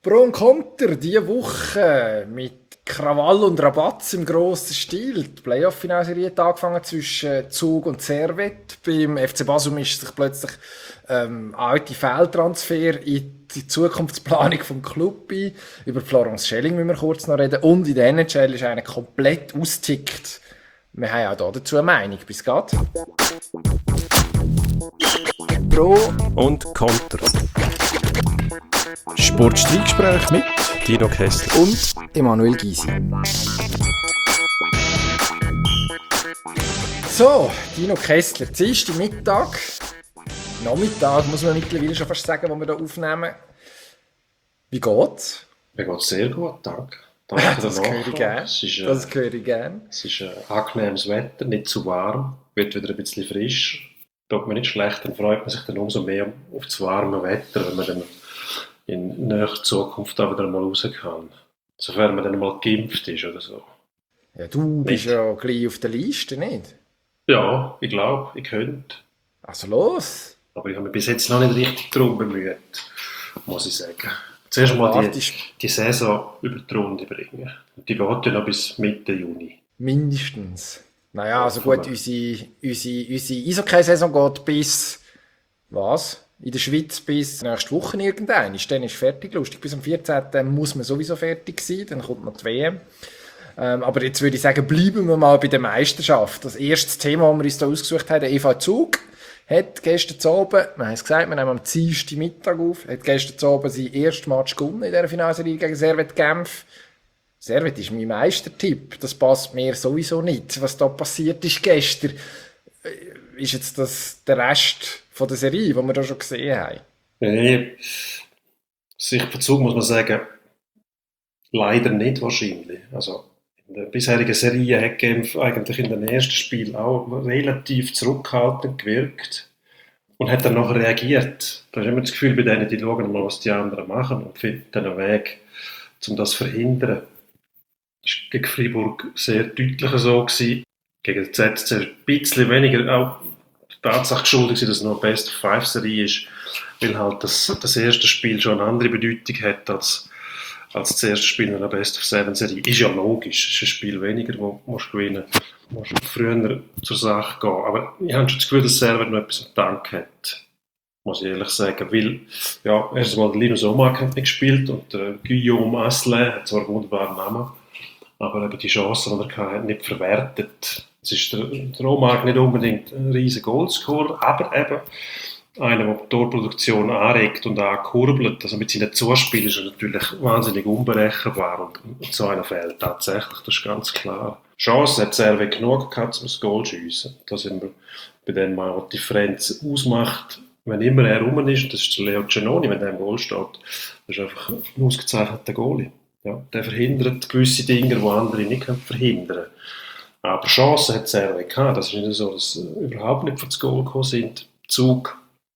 Pro und Konter diese Woche mit Krawall und Rabatz im grossen Stil. Die Playoff-Finalserie hat angefangen zwischen Zug und Servette. Beim FC Basel mischt sich plötzlich alte Fehltransfer in die Zukunftsplanung des Club ein. Über Florence Schelling müssen wir kurz noch reden. Und in der NHL ist einer komplett ausgetickt. Wir haben auch dazu eine Meinung. Bis geht. Pro und Konter. Sportstreitgespräch mit Dino Kessler Und Emanuel Gysi. So, Dino Kessler, Dienstag Mittag, Nachmittag, muss man mittlerweile schon fast sagen, wo wir hier aufnehmen. Wie geht's? Mir geht sehr gut, danke. Danke Das höre ich gerne. Das höre ich gerne. Es ist angenehmes Wetter, nicht zu warm, wird wieder ein bisschen frisch. Tut mir nicht schlecht, dann freut man sich dann umso mehr auf das warme Wetter, wenn man dann in näherer Zukunft auch wieder mal raus kann. Sofern man dann mal geimpft ist oder so. Ja, du bist ja gleich auf der Liste, nicht? Ja, ich glaube, ich könnte. Also los! Aber ich habe mich bis jetzt noch nicht richtig darum bemüht, muss ich sagen. Zuerst mal die Saison über die Runde bringen. Und die geht ja noch bis Mitte Juni. Mindestens. Naja, also gut, unsere Eishockey-Saison geht bis, was? In der Schweiz bis nächste Woche irgendwann. Dann ist fertig, lustig. Bis am 14. muss man sowieso fertig sein, dann kommt noch die WM. Aber jetzt würde ich sagen, bleiben wir mal bei der Meisterschaft. Das erste Thema, das wir uns hier ausgesucht haben, der EV Zug, hat gestern Abend, wir haben es gesagt, wir nehmen am Dienstag Mittag auf, hat gestern Abend sein erstes Match gewonnen in dieser Finalserie gegen Servette Genf. Servette ist mein Meistertipp. Das passt mir sowieso nicht, was da passiert ist gestern. Ist jetzt das der Rest von der Serie, die wir da schon gesehen haben? Nee, Sicht von Zug muss man sagen, leider nicht wahrscheinlich. Also in der bisherigen Serie hat Genf eigentlich in den ersten Spielen auch relativ zurückhaltend gewirkt und hat dann nachher reagiert. Da hast du immer das Gefühl bei denen, die schauen mal, was die anderen machen und finden dann einen Weg, um das zu verhindern. Das war gegen Freiburg sehr deutlich so gewesen. Gegen die ZSC ein bisschen weniger, auch die Tatsache geschuldet, dass es noch eine Best-of-Five-Serie ist, weil halt das erste Spiel schon eine andere Bedeutung hat als das erste Spiel in einer Best-of-Seven-Serie. Ist ja logisch, es ist ein Spiel weniger, wo du gewinnen musst. Du musst früher zur Sache gehen. Aber ich habe schon das Gefühl, dass Servette noch etwas im Tank hat, muss ich ehrlich sagen. Weil, ja, erst einmal der Linus Omark hat nicht gespielt und Guillaume Asselin hat zwar einen wunderbaren Namen, aber eben die Chancen, die er hatte, nicht verwertet. Es ist der Omark nicht unbedingt ein riesiger Goalscorer, aber eben einer, der die Torproduktion anregt und ankurbelt. Also mit seinen Zuspielen ist er natürlich wahnsinnig unberechenbar und so einer fehlt tatsächlich, das ist ganz klar. Chance hat Servette genug gehabt, um das Goal zu schiessen. Da sind wir bei dem Mal, was die Differenz ausmacht, wenn immer er rum ist, das ist der Leo Giannoni, wenn der im Goal steht, das ist einfach ein ausgezeichneter Goalie. Ja, der verhindert gewisse Dinge, die andere nicht verhindern können. Aber Chancen hat Servette gehabt. Das ist nicht so, dass sie überhaupt nicht für das Goal gekommen sind. Zug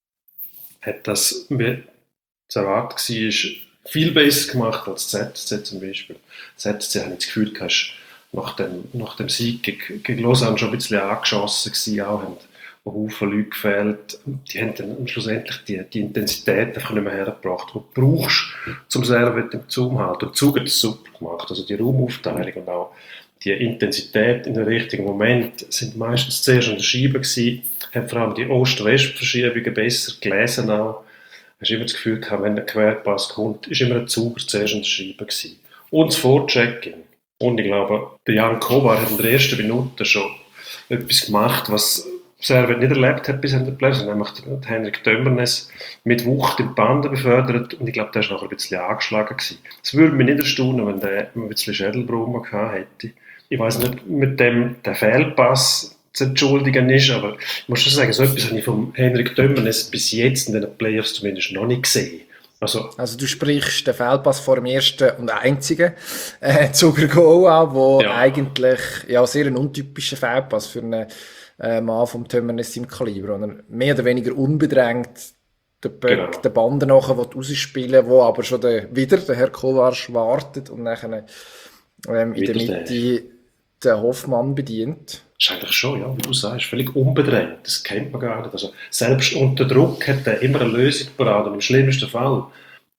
hat das, wie zu erwarten war, viel besser gemacht als ZSC zum Beispiel. ZSC habe ich das Gefühl, nach dem Sieg gegen Lausanne schon ein bisschen angeschossen gewesen, auch haben Haufen Leute gefehlt. Die haben dann schlussendlich die Intensität einfach nicht mehr hergebracht, die du brauchst, zum Servette im Zug halten. Und Zug hat es super gemacht. Also die Raumaufteilung und auch die Intensität in den richtigen Moment sind meistens zuerst an der Scheibe gewesen, haben vor allem die Ost-West-Verschiebungen besser gelesen auch. Hast immer das Gefühl gehabt, wenn der Querpass kommt, ist immer ein Zug zuerst an der Scheibe gewesen. Und das Vorchecking. Und ich glaube, der Jan Kovar hat in der ersten Minute schon etwas gemacht, was Servette nicht erlebt hat bis an den Platz, nämlich Henrik Dömmernes mit Wucht in die Bande befördert und ich glaube, der war nachher ein bisschen angeschlagen gewesen. Es würde mich nicht erstaunen, wenn der ein bisschen Schädelbrummen gehabt hätte. Ich weiss nicht, mit dem der Fehlpass zu entschuldigen ist, aber ich muss schon sagen, so etwas habe ich von Henrik Dömmernes bis jetzt in den Playoffs zumindest noch nicht gesehen. Also du sprichst den Fehlpass vor dem ersten und einzigen Zuger Goal an, wo eigentlich ja, sehr ein untypischer Fehlpass für einen Mann vom Tömmernes im Kaliber, und er mehr oder weniger unbedrängt den Böck, den Banden nachher rausspielen, wo aber schon wieder der Herr Kovacs wartet und nachher in der Mitte den Hoffmann bedient. Das ist eigentlich schon, ja, wie du sagst, völlig unbedrängt. Das kennt man gar nicht. Also, selbst unter Druck hat er immer eine Lösung parat. Und im schlimmsten Fall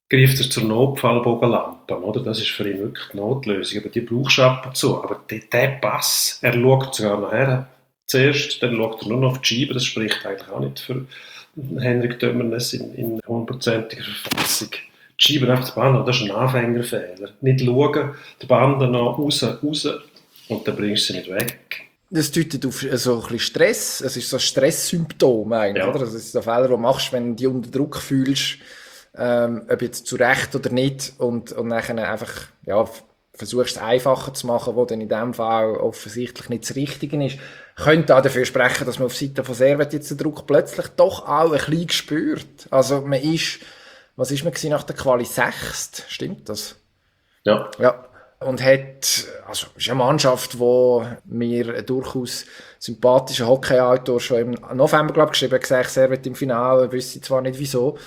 greift er zur Notfallbogenlampe, oder? Das ist für ihn wirklich die Notlösung, aber die brauchst du ab und zu. Aber der Pass, er schaut sogar nachher zuerst, dann schaut er nur noch auf die Scheibe, das spricht eigentlich auch nicht für Henrik Dömernes in 100%iger Verfassung. Die Scheibe einfach zu behandeln, das ist ein Anfängerfehler. Nicht schauen, die Bande noch raus und dann bringst du sie nicht weg. Das deutet auf so ein bisschen Stress, es ist so ein Stresssymptom eigentlich, Ja. oder? Das ist so Fehler, die du machst, wenn du dich unter Druck fühlst, ob jetzt zu Recht oder nicht, und dann einfach, ja, versuchst es einfacher zu machen, wo dann in dem Fall offensichtlich nicht das Richtige ist. Könnte auch dafür sprechen, dass man auf Seite von Servet jetzt den Druck plötzlich doch auch ein bisschen spürt. Also man ist, was ist man gewesen nach der Quali 6? Stimmt das? Ja. Ja. Und hat, also, ist eine Mannschaft, wo mir durchaus sympathischer Hockey-Autor schon im November, glaube ich, geschrieben hat, gesagt, Servet im Finale, wüsste zwar nicht wieso.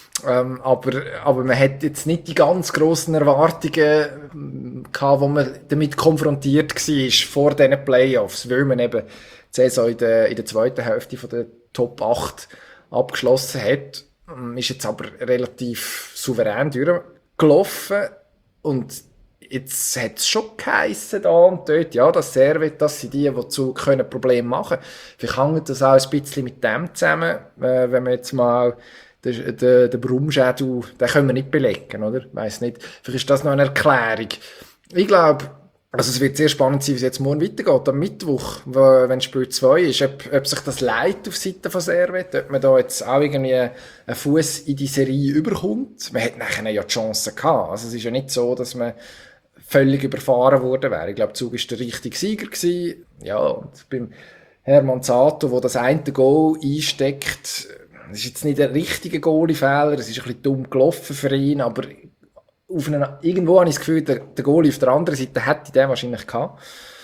Aber man hat jetzt nicht die ganz grossen Erwartungen gehabt, wo man damit konfrontiert war vor diesen Playoffs, weil man eben die Saison in der zweiten Hälfte von der Top 8 abgeschlossen hat. Ist jetzt aber relativ souverän durchgelaufen und jetzt hat es schon geheissen da und dort, ja, das Servet, das sind die zu können Probleme machen. Vielleicht hängt das auch ein bisschen mit dem zusammen, wenn man jetzt mal den Brumschädel, den können wir nicht belegen, oder? Weiss nicht. Vielleicht ist das noch eine Erklärung. Ich glaube, also es wird sehr spannend sein, wie es jetzt morgen weitergeht, am Mittwoch, wenn Spiel 2 ist, ob sich das Leid auf Seite von Servet, ob man da jetzt auch irgendwie einen Fuß in die Serie überkommt. Man hat nachher ja die Chance gehabt. Also es ist ja nicht so, dass man völlig überfahren worden wäre. Ich glaube, Zug war der richtige Sieger gewesen. Ja, und beim Hermann Zato, der das eine Goal einsteckt, das ist jetzt nicht der richtige Goalie-Fehler, es ist ein bisschen dumm gelaufen für ihn, aber irgendwo habe ich das Gefühl, der Goalie auf der anderen Seite hätte den wahrscheinlich gehabt.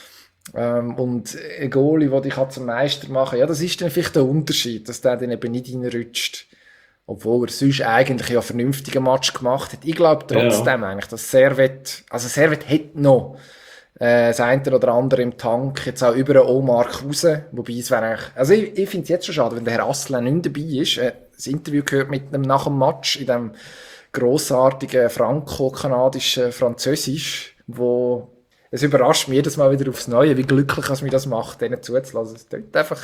Und ein Goalie, der dich zum Meister machen kann, ja, das ist dann vielleicht der Unterschied, dass der dann eben nicht reinrutscht. Obwohl er sonst eigentlich ja einen vernünftigen Match gemacht hat. Ich glaube trotzdem eigentlich, dass Servet hat noch das eine oder andere im Tank, jetzt auch über einen Omark raus. Wobei es wäre eigentlich, also ich finde es jetzt schon schade, wenn der Herr Asselin nicht dabei ist. Das Interview gehört mit einem nach dem Match in dem grossartigen franco-kanadischen Französisch, wo es überrascht mich jedes Mal wieder aufs Neue, wie glücklich es mich das macht, denen zuzulassen. Es klingt einfach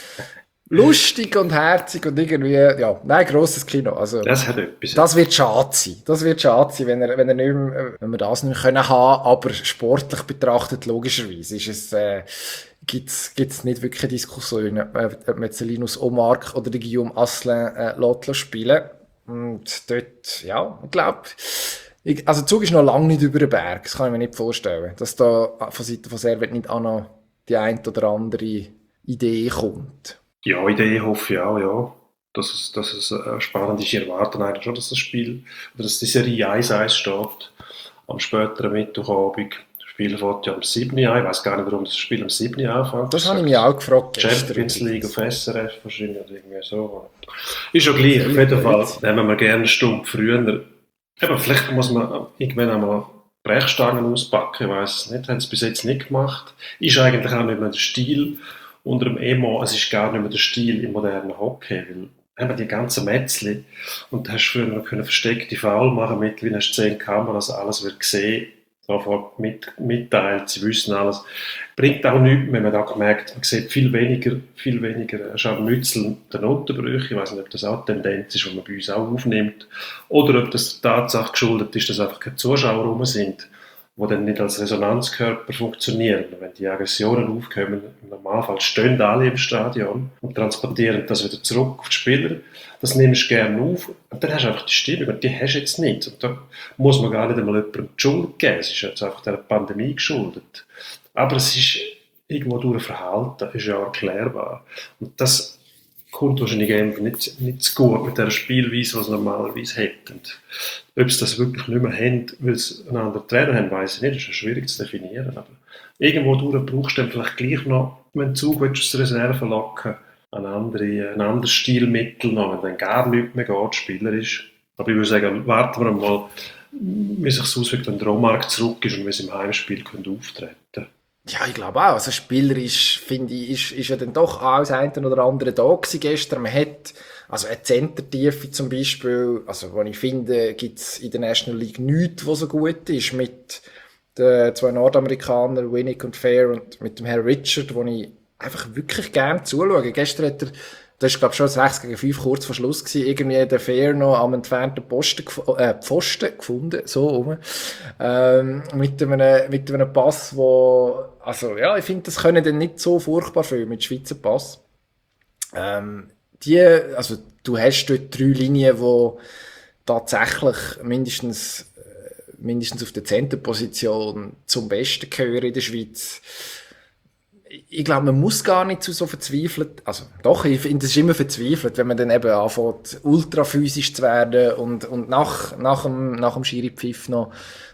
lustig und herzig und irgendwie, ja, nein, grosses Kino. Also, das hat etwas. Das wird schade sein. Das wird schade sein, wenn wir das nicht mehr können haben, aber sportlich betrachtet, logischerweise, ist es, gibt's nicht wirklich eine Diskussion, ob man jetzt den Linus Omark oder den Guillaume Asselin lässt spielen. Und dort, ja, ich glaube, also Zug ist noch lange nicht über den Berg, das kann ich mir nicht vorstellen, dass da von Seiten von Servet nicht auch noch die ein oder andere Idee kommt. Ja, Idee hoffe ich auch, ja. Dass es spannend ist. Ich erwarte eigentlich schon, dass das Spiel, oder dass die Serie 1-1 steht, am späteren Mittwochabend. Das Spiel fängt ja am 7. an. Ich weiss gar nicht, warum das Spiel am 7. anfängt. Das habe ich mich auch gefragt. Champions League auf SRF wahrscheinlich, oder irgendwie so. Ist schon gleich. Auf jeden Fall nehmen wir gerne eine Stunde früher. Eben, vielleicht muss man irgendwann einmal Brechstangen auspacken. Ich weiss es nicht. Haben sie bis jetzt nicht gemacht. Ist eigentlich auch nicht mehr der Stil unter dem Emo, es ist gar nicht mehr der Stil im modernen Hockey, weil haben wir die ganzen Metzli und du hast früher noch versteckte Foul machen, mittlerweile hast du 10 Kameras, alles wird gesehen, sofort mitteilt, sie wissen alles. Bringt auch nichts, wenn man da gemerkt, man sieht viel weniger Scharmützel der Notenbrüche. Ich weiss nicht, ob das auch eine Tendenz ist, die man bei uns auch aufnimmt, oder ob das der Tatsache geschuldet ist, dass einfach keine Zuschauer rum sind, die dann nicht als Resonanzkörper funktionieren. Wenn die Aggressionen aufkommen, im Normalfall stehen alle im Stadion und transportieren das wieder zurück auf die Spieler. Das nimmst du gerne auf und dann hast du einfach die Stimmung und die hast du jetzt nicht. Und da muss man gar nicht einmal jemandem die Schuld geben. Es ist jetzt einfach der Pandemie geschuldet. Aber es ist irgendwo durch ein Verhalten, ist ja erklärbar. Und das kommt wahrscheinlich nicht zu gut mit der Spielweise, was sie normalerweise hätten. Ob sie das wirklich nicht mehr haben, weil sie einen anderen Trainer haben, weiss ich nicht. Das ist ja schwierig zu definieren. Aber irgendwo durch brauchst du dann vielleicht gleich noch, wenn du Zug aus der Reserve locken, ein anderes Stilmittel noch, wenn dann gar nichts mehr geht, spielerisch. Aber ich würde sagen, warten wir mal, wie sich es auswirkt, wenn der Romark zurück ist und wie sie im Heimspiel auftreten können. Ja, ich glaube auch. Also spielerisch, finde ich, ist ja dann doch auch das eine oder andere da gewesen gestern. Man hat Also eine Centertiefe zum Beispiel, also wo ich finde, gibt's in der National League nichts, was so gut ist, mit den zwei Nordamerikanern, Winnick und Fair, und mit dem Herrn Richard, wo ich einfach wirklich gerne zuschaue. Gestern hat er, das ist glaube ich schon 6-5 kurz vor Schluss gewesen, irgendwie der Fair noch am entfernten Pfosten gefunden, so rum, mit einem Pass, wo, also ja, ich finde, das können dann nicht so furchtbar viel mit Schweizer Pass. Also du hast dort 3 Linien, wo tatsächlich mindestens auf der Centerposition zum Besten gehören in der Schweiz. Ich glaube, man muss gar nicht zu so verzweifelt, also doch, ich finde, es ist immer verzweifelt, wenn man dann eben anfängt, ultra physisch zu werden und nach dem Schiri-Pfiff noch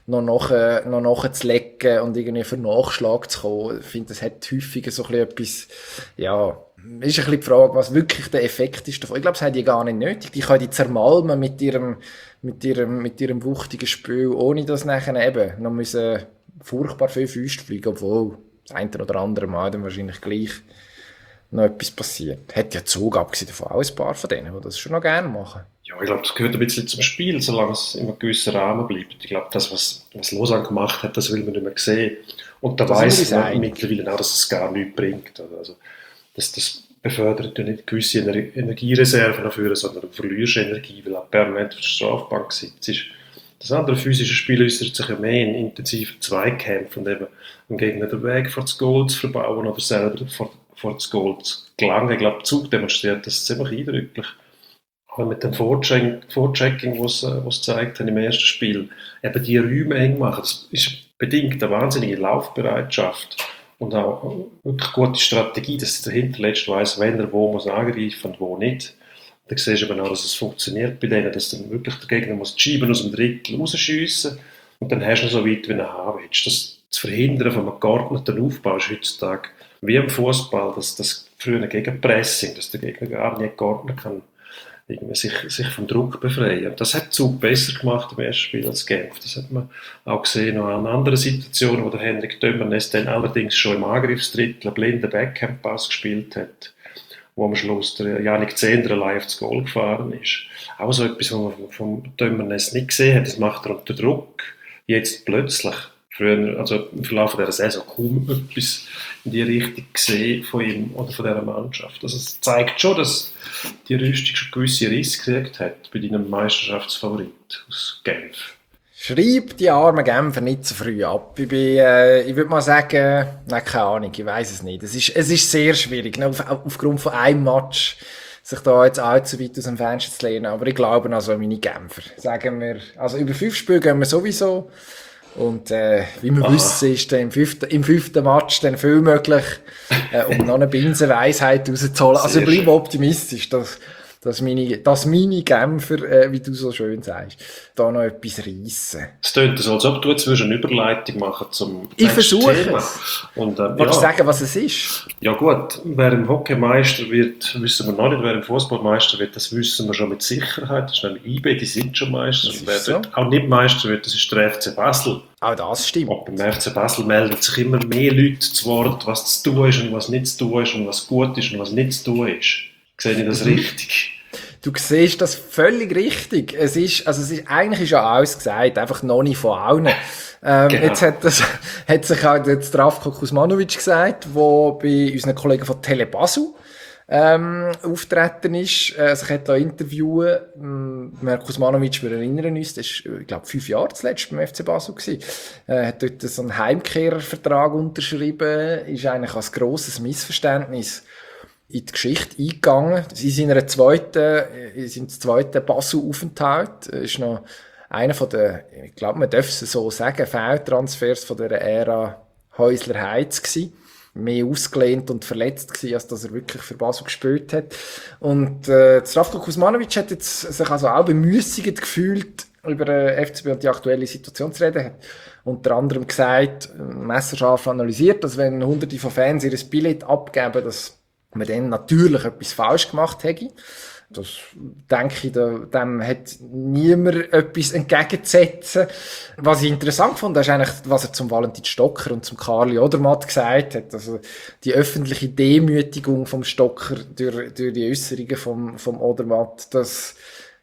nachzulegen und irgendwie für Nachschlag zu kommen. Ich finde, das hat häufiger so ein bisschen etwas, ja, ist ein bisschen die Frage, was wirklich der Effekt ist davon. Ich glaube, das haben die gar nicht nötig. Die können die zermalmen mit ihrem wuchtigen Spiel, ohne dass nachher eben noch müssen furchtbar viel Füße fliegen, obwohl das eine oder andere Mal dann wahrscheinlich gleich noch etwas passiert. Hat ja Zug, abgesehen davon, auch ein paar von denen, die das schon noch gerne machen. Ja, ich glaube, das gehört ein bisschen zum Spiel, solange es in einem gewissen Rahmen bleibt. Ich glaube, das, was Lausanne gemacht hat, das will man nicht mehr sehen. Und da weiss man mittlerweile auch, dass es gar nichts bringt. Also, das befördert ja nicht gewisse Energiereserven dafür, sondern du verlierst Energie, weil du permanent auf der Strafbank sitzt. Das andere physische Spiel äußert sich ja mehr in intensiven Zweikämpfen und eben dem Gegner den Weg vor das Goal zu verbauen oder selber vor das Goal zu gelangen. Ich glaube, Zug demonstriert das ziemlich eindrücklich. Aber mit dem Vorchecking, was gezeigt haben im ersten Spiel, eben die Räume eng machen, das ist bedingt eine wahnsinnige Laufbereitschaft und auch wirklich gute Strategie, dass der Hinterletzte weiss, wenn er wo muss angreifen und wo nicht. Dann siehst du eben auch, dass es funktioniert bei denen, dass dann wirklich der Gegner muss die Scheiben aus dem Drittel rausschiessen und dann hast du so weit, wie du haben willst. Das zu verhindern von einem geordneten Aufbau ist heutzutage wie im Fußball, das früher Gegenpressing, dass der Gegner gar nicht geordnet kann irgendwie sich vom Druck befreien. Und das hat Zug besser gemacht im ersten Spiel als Genf. Das hat man auch gesehen noch an anderen Situationen, wo der Henrik Dömernes dann allerdings schon im Angriffsdrittel einen blinden Backhand-Pass gespielt hat, wo am Schluss der Yannick Zehnder allein aufs Goal gefahren ist. Auch so etwas, was man vom Dömernes nicht gesehen hat. Das macht er unter Druck. Jetzt plötzlich. Früher, also im Verlauf dieser Saison, kaum etwas in die Richtung gesehen von ihm oder von dieser Mannschaft. Also es zeigt schon, dass die Rüstung schon gewisse Risse gekriegt hat bei deinem Meisterschaftsfavorit aus Genf. Schreib die armen Genfer nicht zu früh ab. Ich würde mal sagen, nein, keine Ahnung, ich weiss es nicht. Es ist sehr schwierig, ne, aufgrund von einem Match sich da jetzt allzu weit aus dem Fenster zu lehnen. Aber ich glaube also meine Genfer. Sagen wir, also über 5 Spiele gehen wir sowieso. Und wie wir wissen, ist dann im fünften Match dann viel möglich, um noch eine Binsenweisheit rauszuholen. Also ich bleibe optimistisch, dass meine Genfer, wie du so schön sagst, da noch etwas reissen. Es tönt so, als ob du jetzt eine Überleitung machen zum Ich versuche Thema. es. Und, Willst du sagen, was es ist? Ja gut, wer im Hockey Meister wird, wissen wir noch nicht. Wer im Fußballmeister wird, das wissen wir schon mit Sicherheit. Das ist nämlich IB, die sind schon Meister. Und wer so. dort auch nicht Meister wird, das ist der FC Basel. Auch das stimmt. Und beim FC Basel melden sich immer mehr Leute zu Wort, was zu tun ist und was nicht zu tun ist und was gut ist und was nicht zu tun ist. Sehe ich das richtig? Du siehst das völlig richtig. Eigentlich ist ja alles gesagt, einfach noch nicht von allen. Genau. Jetzt hat sich auch der Zdravko Kuzmanovic gesagt, der bei unseren Kollegen von Tele Basel auftreten ist. Sich hat da interviewen. Herr Kuzmanovic, wir erinnern uns, das war, ich glaube, 5 Jahre zuletzt beim FC Basel gewesen. Hat dort so einen Heimkehrervertrag unterschrieben. Ist eigentlich als grosses Missverständnis in die Geschichte eingegangen. In seinem zweiten Basel-Aufenthalt ist noch einer von den, ich glaube, man darf es so sagen, Fehltransfers von der Ära Häusler-Heiz gewesen. Mehr ausgelehnt und verletzt gewesen, als dass er wirklich für Basel gespielt hat. Und Zdravko Kuzmanovic hat jetzt sich also auch bemüßigt gefühlt, über den FCB und die aktuelle Situation zu reden. Hat unter anderem gesagt, messerscharf analysiert, dass wenn Hunderte von Fans ihr Billett abgeben, dass man dann natürlich etwas falsch gemacht hätte. Das denke ich, dem hat niemand etwas entgegenzusetzen. Was ich interessant fand, ist eigentlich, was er zum Valentin Stocker und zum Karli Odermatt gesagt hat. Also, die öffentliche Demütigung vom Stocker durch die Äußerungen vom Odermatt, das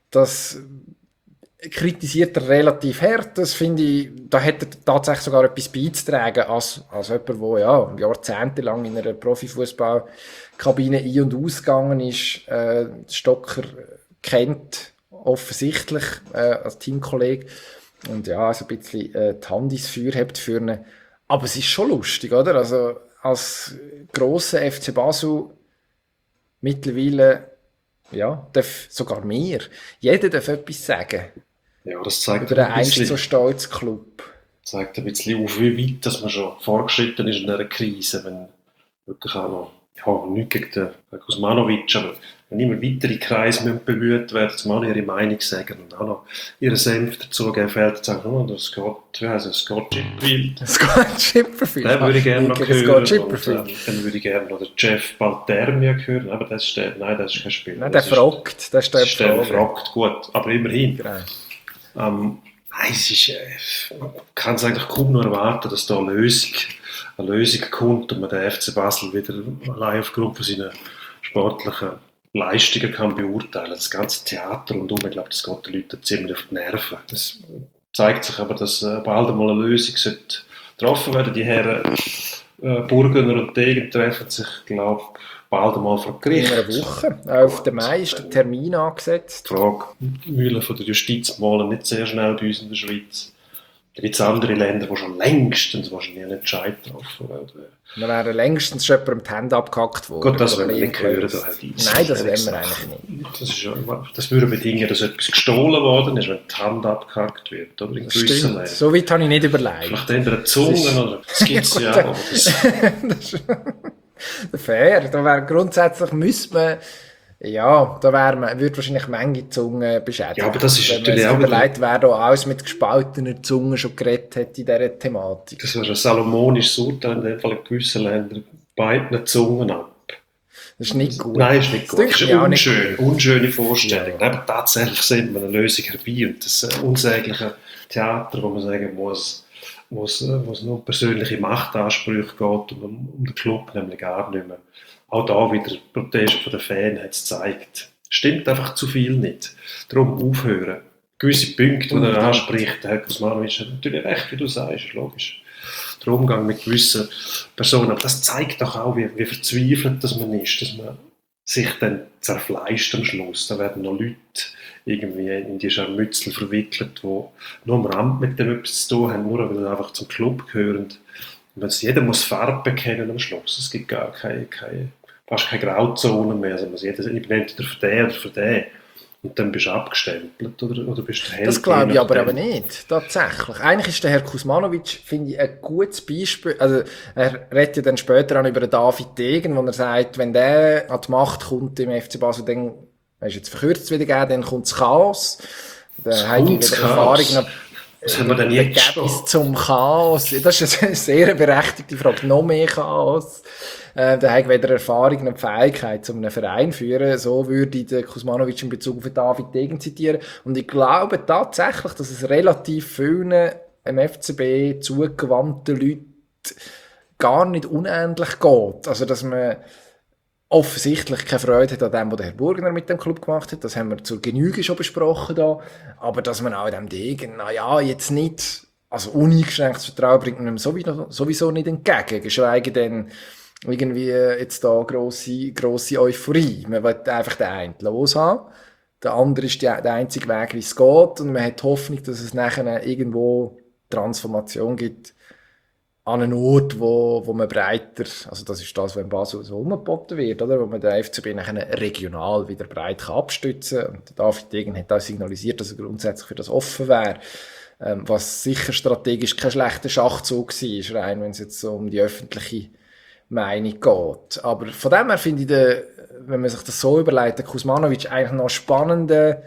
kritisiert er relativ hart. Das finde ich, da hat er tatsächlich sogar etwas beizutragen, als jemand, der ja jahrzehntelang in einer Profifußballkabine ein- und ausgegangen ist. Stocker kennt offensichtlich als Teamkollege und ja, also ein bisschen die Hand ins Feuer hebt für ihn. Aber es ist schon lustig, oder? Also als grosser FC Basel mittlerweile, ja, darf sogar mehr. Jeder darf etwas sagen. Ja, das zeigt Über einen ein einst so bisschen, stolzen Club. zeigt ein bisschen auf, wie weit dass man schon vorgeschritten ist in dieser Krise, wenn wirklich auch noch, ja, nichts gegen den Kuzmanovic, aber wenn immer weitere Kreise müssen bemüht werden, zum auch ihre Meinung sagen und auch noch ihren Senf dazugeben, fällt und sagen, oh, das geht, wie heisst es, Scott Chipfield. Scott Chipperfield. Den würde ich gerne noch hören. Scott Und, Chipperfield. dann würde ich gerne noch den Jeff Baltermia hören, aber das ist kein Spieler. Nein, der fragt. Der Das ist der, der Frage. fragt, gut, aber immerhin. Genau. Nein, es ist, man kann es eigentlich kaum noch erwarten, dass da eine Lösung kommt und man den FC Basel wieder allein aufgrund von seinen sportlichen Leistungen kann beurteilen. Das ganze Theater und ich glaube, das geht den Leuten ziemlich auf die Nerven. Es zeigt sich aber, dass bald einmal eine Lösung getroffen werden. Die Herren Burgener und Degen treffen sich, glaube ich, bald einmal vor In Gericht. einer Woche. Auf den Mai ist der Termin angesetzt. Die Frage, Mühlen von der Justiz malen nicht sehr schnell bei uns in der Schweiz. Da gibt es andere Länder, die schon längstens wahrscheinlich einen Entscheid getroffen werden. Wir wären längstens jemandem die Hände abgehackt worden. Gut, das wollen wir nicht hören. Nein, das wollen wir eigentlich nicht. Das würde bedingen, dass etwas gestohlen worden ist, wenn die Hand abgehackt wird. Oder in Das gewissen stimmt. Ländern. So weit habe ich nicht überlegt. Vielleicht entweder Zungen oder das gibt es ja auch. Fair. Da wäre grundsätzlich müsste man, ja, da würde wahrscheinlich Menge Zungen beschädigt. Ja, aber das ist wenn man natürlich sich auch wieder- überlegt, wer da alles mit gespaltener Zunge schon geredet hat in dieser Thematik. Das wäre ein salomonisches Urteil, in dem Fall in gewissen Ländern, beiden Zungen ab. Das ist nicht gut. Nein, ist nicht gut. dünkt Das ist mich auch eine nicht unschöne Vorstellung. Ja. Aber tatsächlich sehen wir eine Lösung herbei. Und das unsägliche Theater, wo man sagen muss, wo es nur um persönliche Machtansprüche geht und um den Club nämlich gar nicht mehr. Auch da wieder der Protest von den Fans hat es gezeigt. Stimmt einfach zu viel nicht. Darum aufhören. Gewisse Punkte, die er anspricht, der Herr Kuzmanovic hat natürlich recht, wie du sagst, ist logisch. Der Umgang mit gewissen Personen, aber das zeigt doch auch, wie verzweifelt dass man ist, dass man sich dann zerfleischt am Schluss. Da werden noch Leute irgendwie in die Scharmützel verwickelt, die nur am Rand mit dem etwas zu tun haben, nur weil sie einfach zum Club gehören. Und wenn jeder muss Farbe bekennen am Schluss, es gibt gar fast keine Grauzonen mehr, also jeder benennt entweder für den oder für den. Und dann bist du abgestempelt oder bist du Held. Das glaube ich aber nicht, tatsächlich. Eigentlich ist der Herr Kuzmanovic, finde ich, ein gutes Beispiel. Also, er redet ja dann später auch über den David Degen, wo er sagt, wenn der an die Macht kommt im FC Basel, dann, ist jetzt verkürzt wieder gegeben, dann kommt das Chaos. Dann haben die wieder Erfahrungen. Was haben wir denn jetzt schon? Bis zum Chaos. Das ist eine sehr berechtigte Frage. Noch mehr Chaos. Da haben weder Erfahrung noch Fähigkeit, um einen Verein zu führen. So würde ich den Kuzmanovic in Bezug auf David Degen zitieren. Und ich glaube tatsächlich, dass es relativ vielen im FCB zugewandten Leuten gar nicht unähnlich geht. Also, dass man offensichtlich keine Freude hat an dem, was der Herr Burgner mit dem Club gemacht hat. Das haben wir zur Genüge schon besprochen da. Aber dass man auch dem Degen, jetzt nicht, also uneingeschränktes Vertrauen bringt man ihm sowieso nicht entgegen. Geschweige denn irgendwie jetzt da grosse Euphorie. Man will einfach den einen loshaben. Der andere ist der einzige Weg, wie es geht. Und man hat die Hoffnung, dass es nachher irgendwo Transformation gibt an einen Ort, wo man breiter, also das ist das, was in Basel so umgeboten wird, oder? Wo man den FCB nachher regional wieder breit abstützen kann. Und David Degen hat auch signalisiert, dass er grundsätzlich für das offen wäre. Was sicher strategisch kein schlechter Schachzug war, rein, wenn es jetzt so um die öffentliche Meinung geht. Aber von dem her finde ich, wenn man sich das so überlegt, der Kuzmanovic eigentlich noch spannender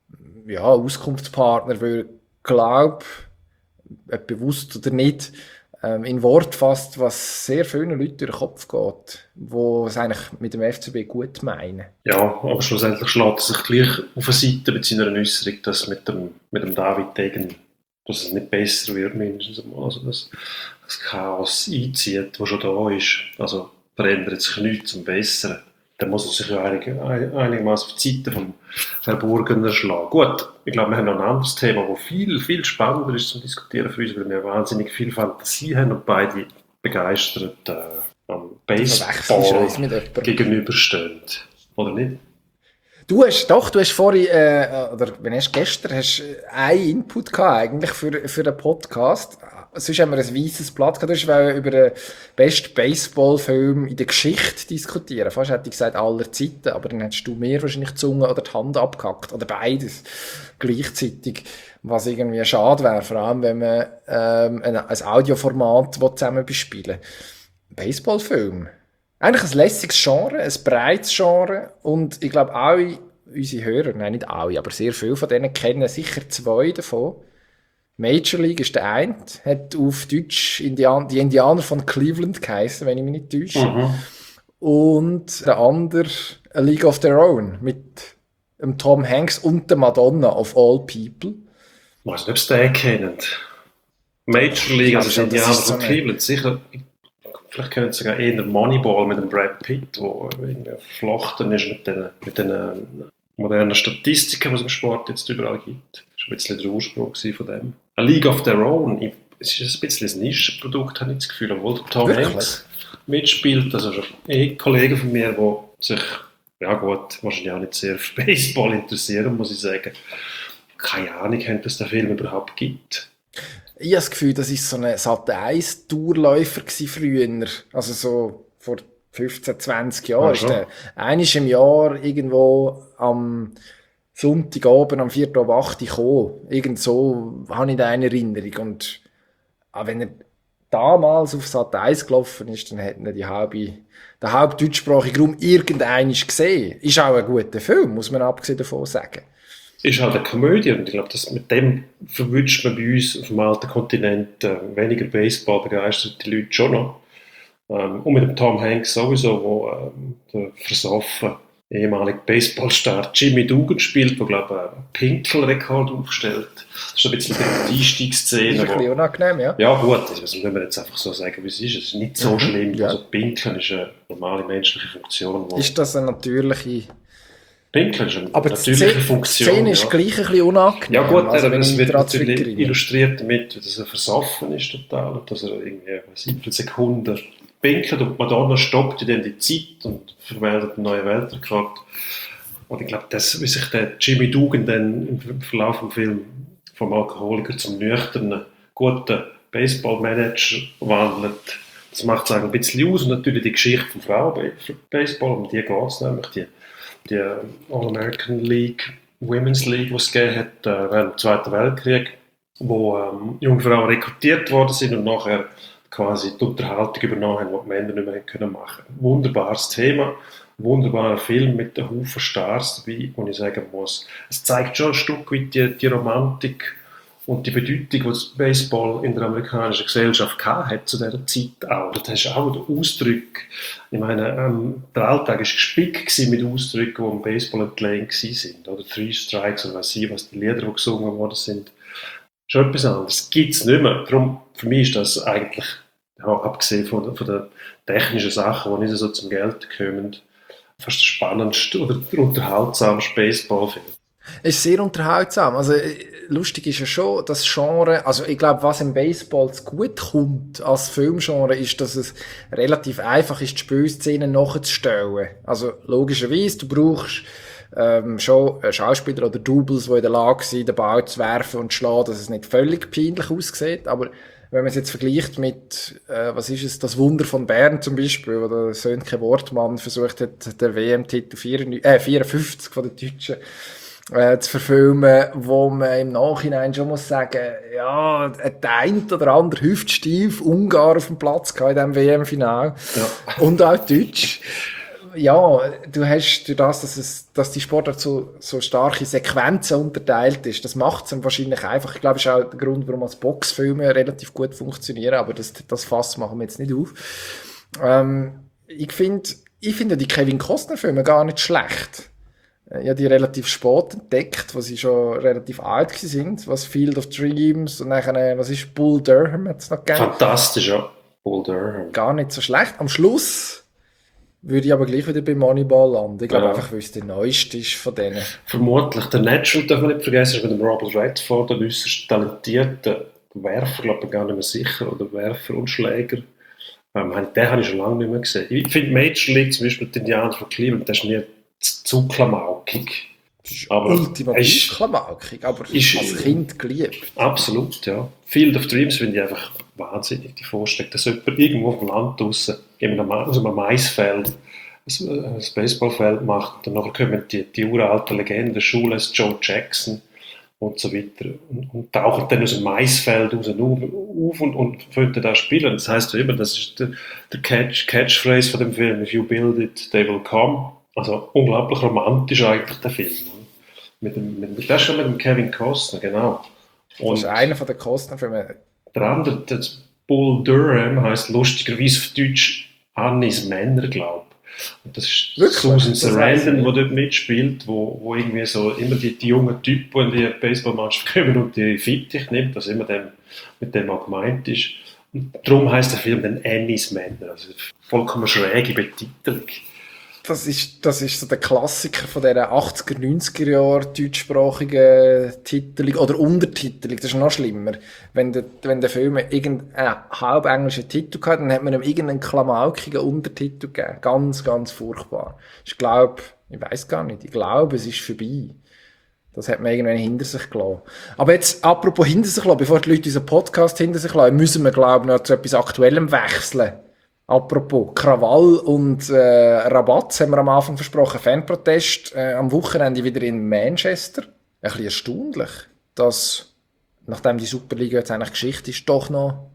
Auskunftspartner, weil ich glaube, ob bewusst oder nicht, in Wort fasst, was sehr vielen Leuten durch den Kopf geht, die es eigentlich mit dem FCB gut meinen. Ja, aber schlussendlich schlägt er sich gleich auf eine Seite mit seiner Äußerung, dass mit dem David Degen, dass es nicht besser wird, mindestens einmal. Also dass das Chaos einzieht, das schon da ist. Also verändert sich nichts zum Besseren. Dann muss er sich ja einigermaßen auf die Seite vom Herrn Burgener schlagen. Gut, ich glaube, wir haben noch ein anderes Thema, das viel, viel spannender ist zum Diskutieren für uns, weil wir wahnsinnig viel Fantasie haben und beide begeistert am Baseball gegenüberstehen. Oder nicht? Du hast vorhin, oder wenn erst gestern, hast einen Input gehabt, eigentlich für den Podcast. Sonst haben wir ein weißes Blatt gehabt. Du wolltest über den besten Baseballfilm in der Geschichte diskutieren. Fast hätte ich gesagt, aller Zeiten. Aber dann hättest du mir wahrscheinlich die Zunge oder die Hand abgehackt. Oder beides gleichzeitig. Was irgendwie schade wäre. Vor allem, wenn man ein Audioformat zusammen bespielen will. Baseballfilm. Eigentlich ein lässiges Genre, ein breites Genre. Und ich glaube, alle unsere Hörer, nein, nicht alle, aber sehr viele von denen kennen sicher zwei davon. Major League ist der eine, hat auf Deutsch die Indianer von Cleveland geheißen, wenn ich mich nicht täusche. Mhm. Und der andere, A League of Their Own, mit dem Tom Hanks und der Madonna of all people. Ich weiß nicht, ob Sie den kennen. Major League, also das Indianer von Cleveland, sicher. Vielleicht kennen Sie sogar eher Moneyball mit dem Brad Pitt, der verflochten ist mit den modernen Statistiken, die es im Sport jetzt überall gibt. Das war ein bisschen der Ursprung von dem. A League of Their Own, es ist ein bisschen ein Nischenprodukt, habe ich das Gefühl, obwohl der Tom Hanks mitspielt. Also schon Kollegen von mir, die sich, ja gut, wahrscheinlich auch nicht sehr für Baseball interessieren, muss ich sagen. Keine Ahnung haben, dass es den Film überhaupt gibt. Ich habe das Gefühl, das war so ein Sat.1-Tourläufer früher. Also so vor 15, 20 Jahren. Ist der einmal im Jahr irgendwo am Sonntagabend am 4. ab 8 Uhr gekommen. Irgend so habe ich da eine Erinnerung. Und auch wenn er damals auf Sat.1 gelaufen ist, dann hätten der halbe deutschsprachige Raum irgendeinen gesehen. Ist auch ein guter Film, muss man abgesehen davon sagen. Ist halt eine Komödie und ich glaube, mit dem verwünscht man bei uns auf dem alten Kontinent weniger Baseball begeisterte Leute schon noch. Und mit dem Tom Hanks sowieso, wo der versoffen ehemalige Baseballstar Jimmy Dugan spielt, der glaube ich einen Pinkelrekord aufstellt. Das ist ein bisschen die Einstiegsszene. Ist ein bisschen unangenehm, ja. Ja gut, das müssen wir jetzt einfach so sagen, wie es ist. Es ist nicht so schlimm. Ja. Also Pinkeln ist eine normale menschliche Funktion. Ist das eine natürliche... Pinkeln ist eine natürliche Funktion. Die Szene ist gleich ein bisschen unangenehm. Ja gut, also, es wird natürlich illustriert damit, dass er versoffen ist total und dass er irgendwie eine Sekunde pinkelt und Madonna stoppt dann die Zeit und vermeldet einen neuen Weltrekord. Und ich glaube, wie sich der Jimmy Dugan dann im Verlauf des Films vom Alkoholiker zum nüchternen, guten Baseballmanager wandelt, das macht es ein bisschen aus. Und natürlich die Geschichte von Frauenbaseball, um die geht es nämlich, die All-American League, Women's League, die es gegeben hat während dem Zweiten Weltkrieg, wo junge Frauen rekrutiert worden sind und nachher quasi die Unterhaltung übernommen haben, die die Männer nicht mehr können machen. Wunderbares Thema, wunderbarer Film mit einem Haufen Stars dabei, wo ich sagen muss, es zeigt schon ein Stück weit die Romantik und die Bedeutung, die das Baseball in der amerikanischen Gesellschaft hat zu dieser Zeit auch. Das hast auch den Ausdruck, ich meine, der Alltag war gespickt mit Ausdrücken, die im Baseball entlehnt waren. Oder Three Strikes und was die Lieder, die gesungen worden sind. Schon etwas anderes. Gibt es nicht mehr. Darum, für mich ist das eigentlich, abgesehen von den technischen Sachen, die nicht so zum Geld kommen, fast der spannendste oder der unterhaltsamste Baseballfilm. Es ist sehr unterhaltsam. Also, lustig ist ja schon, das Genre, also ich glaube, was im Baseball gut kommt als Filmgenre, ist, dass es relativ einfach ist, die Spielszenen nachzustellen. Also logischerweise, du brauchst schon Schauspieler oder Doubles, die in der Lage sind, den Ball zu werfen und zu schlagen, dass es nicht völlig peinlich aussieht. Aber wenn man es jetzt vergleicht mit, was ist es, das Wunder von Bern zum Beispiel, wo der Sönke Wortmann versucht hat, den WM-Titel 54 von den Deutschen zu verfilmen, wo man im Nachhinein schon muss sagen, ja, der ein oder andere hüftstief Ungar auf dem Platz gehabt in diesem WM-Final. Ja. Und auch Deutsch. ja, du hast durch das, dass die Sportart so starke Sequenzen unterteilt ist, das macht es wahrscheinlich einfach. Ich glaube, das ist auch der Grund, warum als Boxfilme relativ gut funktionieren, aber das Fass machen wir jetzt nicht auf. Ich finde die Kevin Costner-Filme gar nicht schlecht. Ich habe die relativ spät entdeckt, wo sie schon relativ alt sind, was Field of Dreams und nachher, was ist Bull Durham hat's noch gegeben. Fantastisch, ja. Bull Durham. Gar nicht so schlecht. Am Schluss würde ich aber gleich wieder bei Moneyball landen. Ich glaube einfach, weil es der neueste ist von denen. Vermutlich. Der Natural darf man nicht vergessen, ist mit dem Robert Redford, ein äußerst talentierter Werfer, glaube ich, gar nicht mehr sicher, oder Werfer und Schläger. Den habe ich schon lange nicht mehr gesehen. Ich finde Major League, zum Beispiel die Indianer von Cleveland, das ist mir zu klamaukig. Aber ultimativ klamaukig, aber als Kind geliebt. Absolut, ja. Field of Dreams finde ich einfach wahnsinnig, die Vorstellung, dass jemand irgendwo auf dem Land draussen, aus einem Maisfeld, ein Baseballfeld macht, und dann kommen die uralten Legenden, Shoeless Joe Jackson und so weiter, und tauchen dann aus dem Maisfeld raus auf und fangen da spielen. Das heisst ja immer, das ist der Catchphrase von dem Film, if you build it, they will come. Also unglaublich romantisch eigentlich der Film. Das ist schon mit dem Kevin Costner, genau. Und das ist einer von den Costner-Filmen. Der andere, das Bull Durham, heisst lustigerweise auf Deutsch Annis Männer, glaube ich. Und das ist wirklich? Susan Sarandon, die dort mitspielt, wo irgendwie so immer die jungen Typen, die in die Baseballmannschaft kommen und die Fittich nimmt, was immer mit dem auch gemeint ist. Und darum heisst der Film dann Annis Männer. Also vollkommen schräge Betitelung. Das ist so der Klassiker von dieser 80er, 90er Jahre deutschsprachigen Titelung oder Untertitelung. Das ist noch schlimmer. Wenn der Film irgendeinen halb englischen Titel hat, dann hat man ihm irgendeinen klamaukigen Untertitel gegeben. Ganz, ganz furchtbar. Ich glaube, es ist vorbei. Das hat man irgendwann hinter sich gelassen. Aber jetzt, apropos hinter sich lassen, bevor die Leute unseren Podcast hinter sich lassen, müssen wir, glaube ich, noch zu etwas Aktuellem wechseln. Apropos Krawall und Rabatz haben wir am Anfang versprochen. Fanprotest am Wochenende wieder in Manchester. Ein bisschen erstaunlich, dass, nachdem die Superliga jetzt eigentlich Geschichte ist, doch noch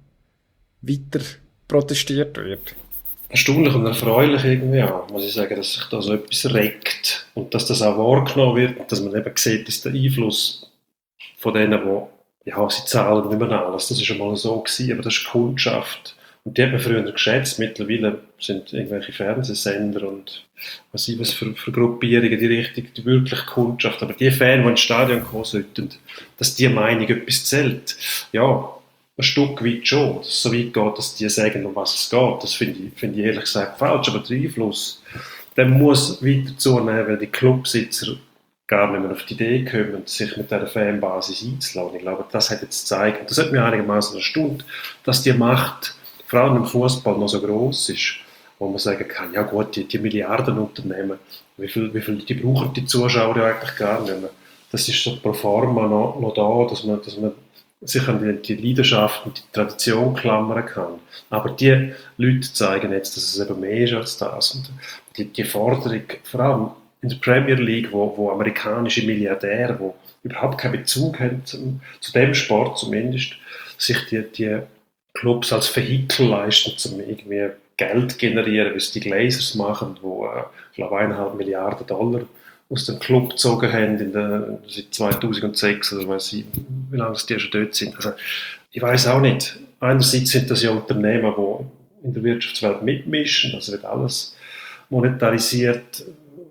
weiter protestiert wird. Erstaunlich und erfreulich irgendwie auch, muss ich sagen, dass sich da so etwas regt und dass das auch wahrgenommen wird und dass man eben sieht, dass der Einfluss von denen, die, ja, sie zahlen nicht mehr alles, das ist schon mal so gewesen, aber das ist Kundschaft. Und die hat man früher geschätzt. Mittlerweile sind irgendwelche Fernsehsender und was für Gruppierungen die Richtung, die wirkliche Kundschaft. Aber die Fans, die ins Stadion kommen sollten, dass die Meinung etwas zählt, ja, ein Stück weit schon. Dass es so weit geht, dass die sagen, um was es geht. Das finde ich ehrlich gesagt falsch. Aber der Einfluss, der muss weiter zunehmen, weil die Clubsitzer gar nicht mehr auf die Idee kommen, sich mit dieser Fanbasis einzuladen. Ich glaube, das hat jetzt gezeigt, und das hat mich einigermaßen erstaunt, dass die Macht vor allem im Fußball noch so gross ist, wo man sagen kann, ja gut, die Milliardenunternehmen, wie viel die brauchen die Zuschauer ja eigentlich gar nicht mehr. Das ist so pro forma noch da, dass man sich an die Leidenschaft und die Tradition klammern kann. Aber die Leute zeigen jetzt, dass es eben mehr ist als das. Und die Forderung, vor allem in der Premier League, wo amerikanische Milliardäre, die überhaupt keinen Bezug haben zu dem Sport zumindest, sich die Clubs als Vehikel leisten, um irgendwie Geld generieren, wie es die Glazers machen, wo ich glaube 1,5 Milliarden Dollar aus dem Club gezogen haben seit 2006 oder weiß ich, wie lange die schon dort sind. Also, ich weiß auch nicht. Einerseits sind das ja Unternehmen, die in der Wirtschaftswelt mitmischen, also wird alles monetarisiert,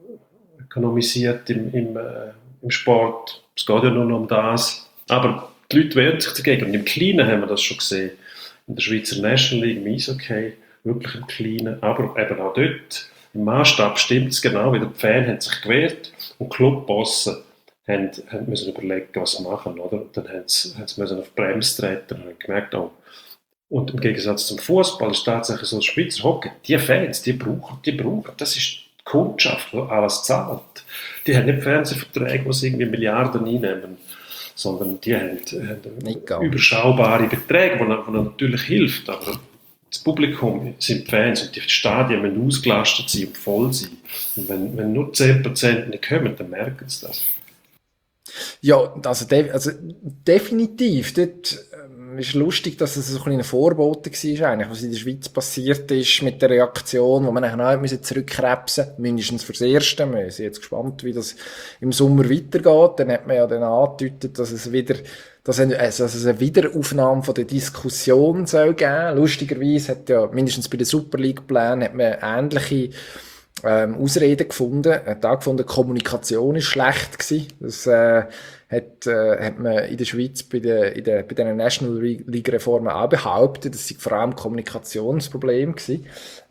ökonomisiert im Sport. Es geht ja nur noch um das. Aber die Leute wehren sich dagegen. Und im Kleinen haben wir das schon gesehen. In der Schweizer National League, im Eishockey, wirklich im Kleinen, aber eben auch dort. Im Maßstab stimmt es genau, wie die Fans haben sich gewehrt und die Clubbosse müssen überlegen, was sie machen, oder? Und dann haben sie müssen auf die Bremse treten und haben gemerkt, oh. Und im Gegensatz zum Fußball ist tatsächlich so, das Schweizer Hockey, die Fans, die brauchen, das ist die Kundschaft, die alles zahlt. Die haben nicht Fernsehverträge, die sie irgendwie Milliarden einnehmen, sondern die haben überschaubare Beträge, die natürlich hilft, aber das Publikum sind Fans und die Stadien müssen ausgelastet sein und voll sein. Und wenn nur 10% nicht kommen, dann merken sie das. Ja, also definitiv. Dort ist lustig, dass es so ein kleiner Vorbote war, eigentlich, was in der Schweiz passiert ist mit der Reaktion, wo man eigentlich noch zurückkrebsen musste, mindestens fürs Erste. Wir sind jetzt gespannt, wie das im Sommer weitergeht. Dann hat man ja dann angedeutet, dass es eine Wiederaufnahme von der Diskussion soll geben. Lustigerweise hat ja mindestens bei den Super League-Plänen hat man ähnliche Ausreden gefunden. Er hat auch gefunden, Kommunikation ist schlecht gewesen. Das hat man in der Schweiz bei den National League-Reformen auch behauptet. Das sei vor allem Kommunikationsproblem gewesen.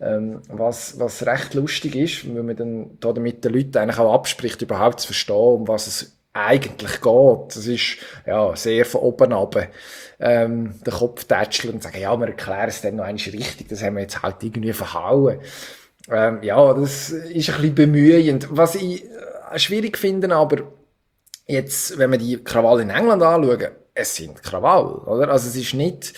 Was recht lustig ist, weil man dann damit den Leuten eigentlich auch abspricht, überhaupt zu verstehen, um was es eigentlich geht. Das ist ja sehr von oben runter. Den Kopf tätscheln und sagen, ja, wir erklären es dann noch einmal richtig, das haben wir jetzt halt irgendwie verhauen. Ja, das ist ein bisschen bemühend. Was ich schwierig finde, aber jetzt, wenn wir die Krawalle in England anschauen, es sind Krawalle, oder? Also es ist nicht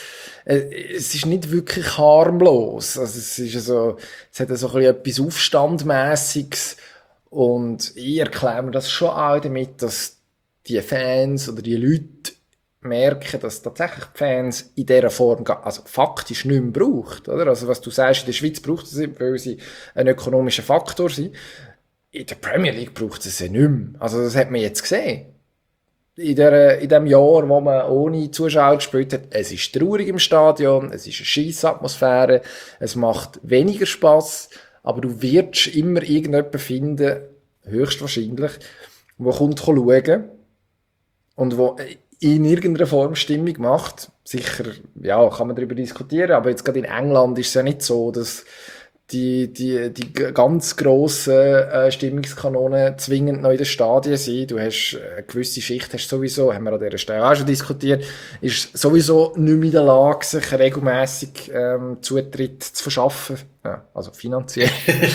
wirklich harmlos. Also es hat so ein bisschen etwas Aufstandmässiges und ich erkläre mir das schon auch damit, dass die Fans oder die Leute merken, dass tatsächlich die Fans in dieser Form faktisch nicht mehr braucht, oder? Also was du sagst, in der Schweiz braucht es, weil sie ein ökonomischer Faktor sind. In der Premier League braucht es sie nicht mehr. Also das hat man jetzt gesehen. In dem Jahr, wo man ohne Zuschauer gespielt hat, es ist traurig im Stadion, es ist eine Scheissatmosphäre, es macht weniger Spass, aber du wirst immer irgendjemanden finden, höchstwahrscheinlich, der kommt schauen und wo in irgendeiner Form Stimmung macht. Sicher, ja, kann man darüber diskutieren, aber jetzt gerade in England ist es ja nicht so, dass die ganz grossen Stimmungskanonen zwingend noch in den Stadien sind. Du hast eine gewisse Schicht, hast sowieso, haben wir an dieser Stelle auch schon diskutiert, ist sowieso nicht mehr in der Lage, sich regelmässig Zutritt zu verschaffen. Ja, also finanziell.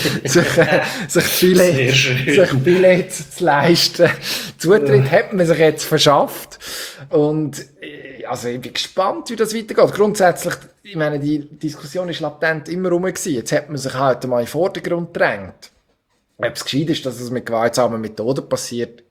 sich Billett zu leisten. Zutritt hat man sich jetzt verschafft. Und also ich bin gespannt, wie das weitergeht. Grundsätzlich, ich meine, die Diskussion ist latent immer rum gewesen. Jetzt hat man sich halt mal in den Vordergrund gedrängt. Ob es gescheit ist, dass es mit gewaltsamen Methoden passiert,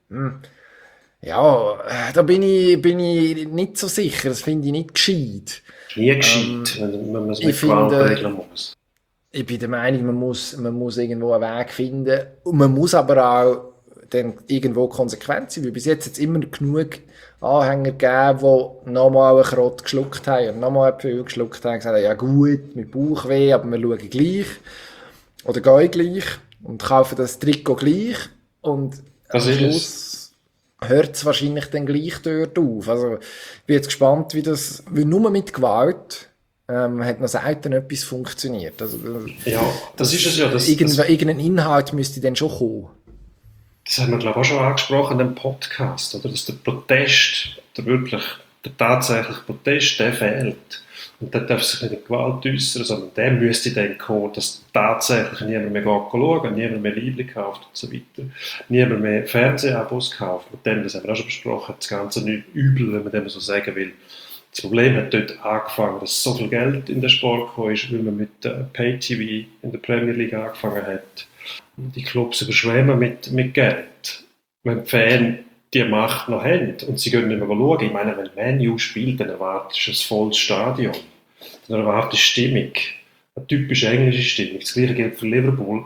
ja, da bin ich nicht so sicher. Das finde ich nicht gescheit. Nie gescheit, wenn man es mit Gewalt regeln muss. Ich bin der Meinung, man muss irgendwo einen Weg finden. Und man muss aber auch dann irgendwo konsequent sein. Weil bis jetzt immer genug Anhänger gegeben, die nochmal einen Krott geschluckt haben und nochmal ein Pfeil geschluckt haben und gesagt haben, ja gut, mit Bauchweh, aber wir schauen gleich. Oder gehen gleich und kaufen das Trikot gleich. Und am Schluss hört es wahrscheinlich dann gleich dort auf. Also ich bin jetzt gespannt, weil nur mit Gewalt hat noch selten etwas funktioniert. Also, ja, das ist es ja. Irgendein Inhalt müsste dann schon kommen. Das haben wir, glaube ich, auch schon angesprochen in dem Podcast, oder? Dass der Protest, der tatsächliche Protest, der fehlt. Und der darf sich nicht in Gewalt äußern, sondern der müsste dann kommen, dass tatsächlich niemand mehr schauen, niemand mehr Liebling kauft und so weiter, niemand mehr Fernsehabos kauft. Mit dem, das haben wir auch schon besprochen, das Ganze nicht übel, wenn man dem so sagen will. Das Problem hat dort angefangen, dass so viel Geld in den Sport gekommen ist, weil man mit Pay-TV in der Premier League angefangen hat. Die Clubs überschwemmen mit Geld. Wenn die Fans die Macht noch haben und sie können nicht mehr schauen. Ich meine, wenn Man U spielt, dann erwartest du ein volles Stadion. Dann erwartest du Stimmung. Eine typisch englische Stimmung. Das gleiche gilt für Liverpool.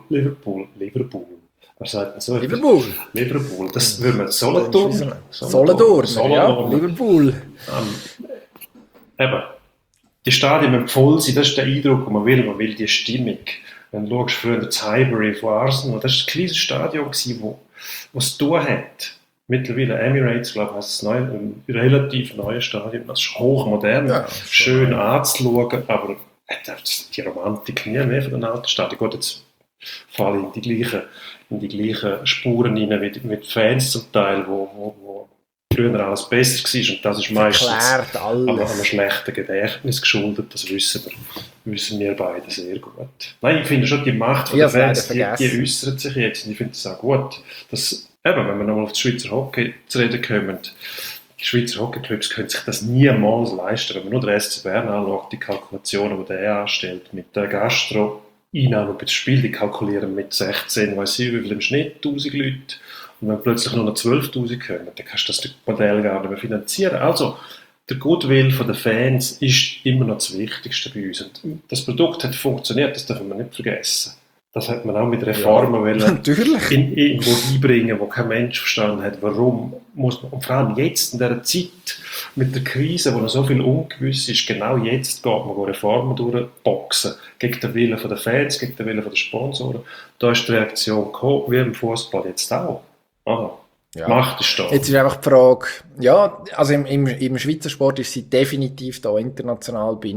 Was sagt man so? Liverpool. Das würde man Solothurn. Ja, Liverpool. Eben. Die Stadien müssen voll sein. Das ist der Eindruck, den man will. Man will die Stimmung. Wenn du schaust, früher das Highbury von Arsenal, das war ein kleines Stadion, das es tun hat. Mittlerweile Emirates, glaube ich, ist ein relativ neues Stadion. Das ist hochmodern, ja, schön anzuschauen, aber die Romantik nie mehr von den alten Stadien. Gut, jetzt falle ich in die gleichen Spuren rein mit Fans zum Teil, wo früher alles besser war. Und das ist meistens einem schlechten Gedächtnis geschuldet. Das wissen wir beide sehr gut. Nein, ich finde schon, die Macht der Fans, die äußert sich jetzt. Und ich finde es auch gut, dass, eben, wenn wir nochmal auf das Schweizer Hockey zu reden kommen, die Schweizer Hockeyclubs können sich das niemals leisten. Wenn man nur den SC Bern anschaut, die Kalkulationen, die der anstellt, mit der Gastro-Einnahme bei dem Spiel, die kalkulieren mit 16, weiss ich wie viel im Schnitt, 1000 Leute. Und wenn plötzlich nur noch 12'000 kommen, dann kannst du das Modell gar nicht mehr finanzieren. Also, der Goodwill der Fans ist immer noch das Wichtigste bei uns. Und das Produkt hat funktioniert, das dürfen wir nicht vergessen. Das hat man auch mit Reformen natürlich irgendwo einbringen, wo kein Mensch verstanden hat, warum muss man, und vor allem jetzt in dieser Zeit mit der Krise, wo noch so viel ungewiss ist, genau jetzt geht man Reformen durchboxen, gegen den Willen der Fans, gegen den Willen der Sponsoren. Da ist die Reaktion gekommen, wie im Fußball jetzt auch. Aha. Ja. Macht es da. Jetzt ist einfach die Frage, ja, also im Schweizer Sport ist sie definitiv da, international bin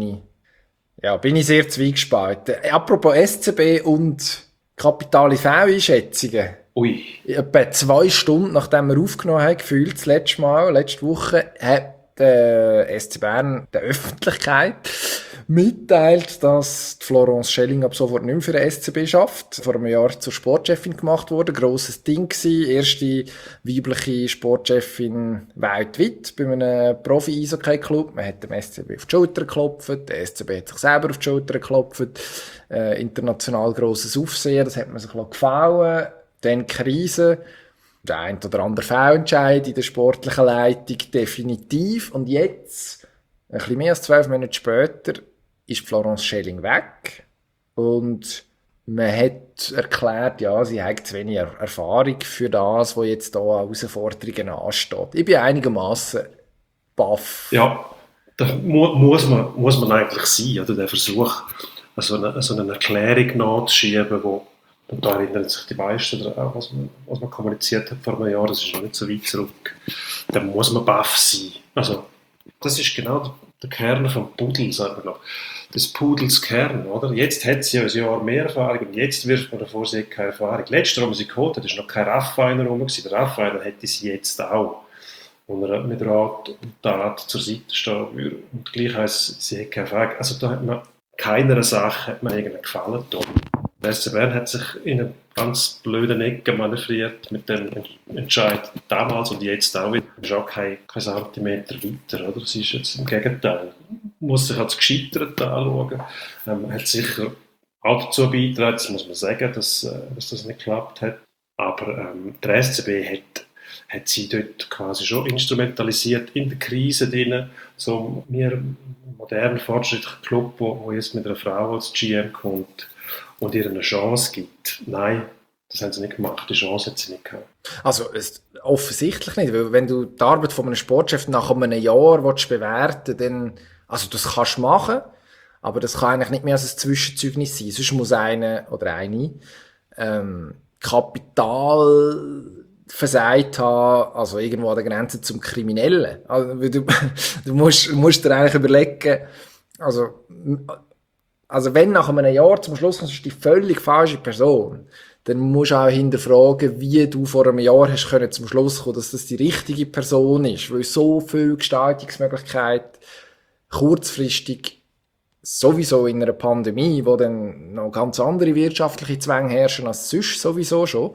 ich sehr zwiegespalten. Apropos SCB und kapitale V-Einschätzungen. Ui. Etwa 2 Stunden, nachdem wir aufgenommen haben, gefühlt, letzte Woche, hat SC Bern der Öffentlichkeit mitteilt, dass die Florence Schelling ab sofort nicht mehr für den SCB schafft. Vor einem Jahr zur Sportchefin gemacht wurde. Grosses Ding gewesen. Erste weibliche Sportchefin weltweit bei einem Profi-Eishockey-Club. Man hat dem SCB auf die Schulter geklopft. Der SCB hat sich selber auf die Schulter geklopft. International grosses Aufsehen. Das hat man sich gefallen. Dann Krise. Der ein oder andere Fehlentscheid in der sportlichen Leitung definitiv. Und jetzt, ein bisschen mehr als 12 Monate später, ist Florence Schelling weg. Und man hat erklärt, ja, sie hat zu wenig Erfahrung für das, was jetzt hier an Herausforderungen ansteht. Ich bin einigermaßen baff. Ja, da muss man eigentlich sein, oder der Versuch, so eine Erklärung nachzuschieben, wo, und da erinnern sich die meisten daran, was man kommuniziert hat vor einem Jahr, das ist noch nicht so weit zurück. Da muss man baff sein. Also, das ist genau der Kern vom Pudel, sagt man noch. Des Pudels Kern, oder? Jetzt hat sie ein Jahr mehr Erfahrung und jetzt wirft man davor, sie hat keine Erfahrung. Letztes Jahr, als sie geholt hat, ist noch kein Raffiner rum gewesen. Der Raffiner hätte sie jetzt auch. Und er mit Rat und Tat zur Seite stehen würde. Und gleich heisst, sie hat keine Erfahrung. Also da hat man keiner Sache hat man irgendeinen Gefallen getan. Der SC Bern hat sich in eine ganz blöde Ecke manövriert mit dem Entscheid damals und jetzt auch wieder. Es ist auch kein Zentimeter weiter, oder? Es ist jetzt im Gegenteil. Man muss sich als gescheitert anschauen. Hat sicher auch dazu beigetragen, das muss man sagen, dass das nicht geklappt hat. Aber der SCB hat sie dort quasi schon instrumentalisiert in der Krise drin, so mir modernen, fortschrittlichen Club, wo jetzt mit einer Frau als GM kommt und ihr eine Chance gibt. Nein, das haben sie nicht gemacht, die Chance hat sie nicht gehabt. Also offensichtlich nicht, weil wenn du die Arbeit von einem Sportchef nach einem Jahr bewerten willst, dann, also das kannst du machen, aber das kann eigentlich nicht mehr als ein Zwischenzeugnis sein. Sonst muss einer oder eine Kapital versagt haben, also irgendwo an der Grenze zum Kriminellen. Also, du musst dir eigentlich überlegen, also wenn nach einem Jahr zum Schluss kommst, ist die völlig falsche Person, dann musst du auch hinterfragen, wie du vor einem Jahr hast können zum Schluss kommen, dass das die richtige Person ist, weil so viel Gestaltungsmöglichkeit kurzfristig sowieso in einer Pandemie, wo dann noch ganz andere wirtschaftliche Zwänge herrschen als sonst sowieso schon,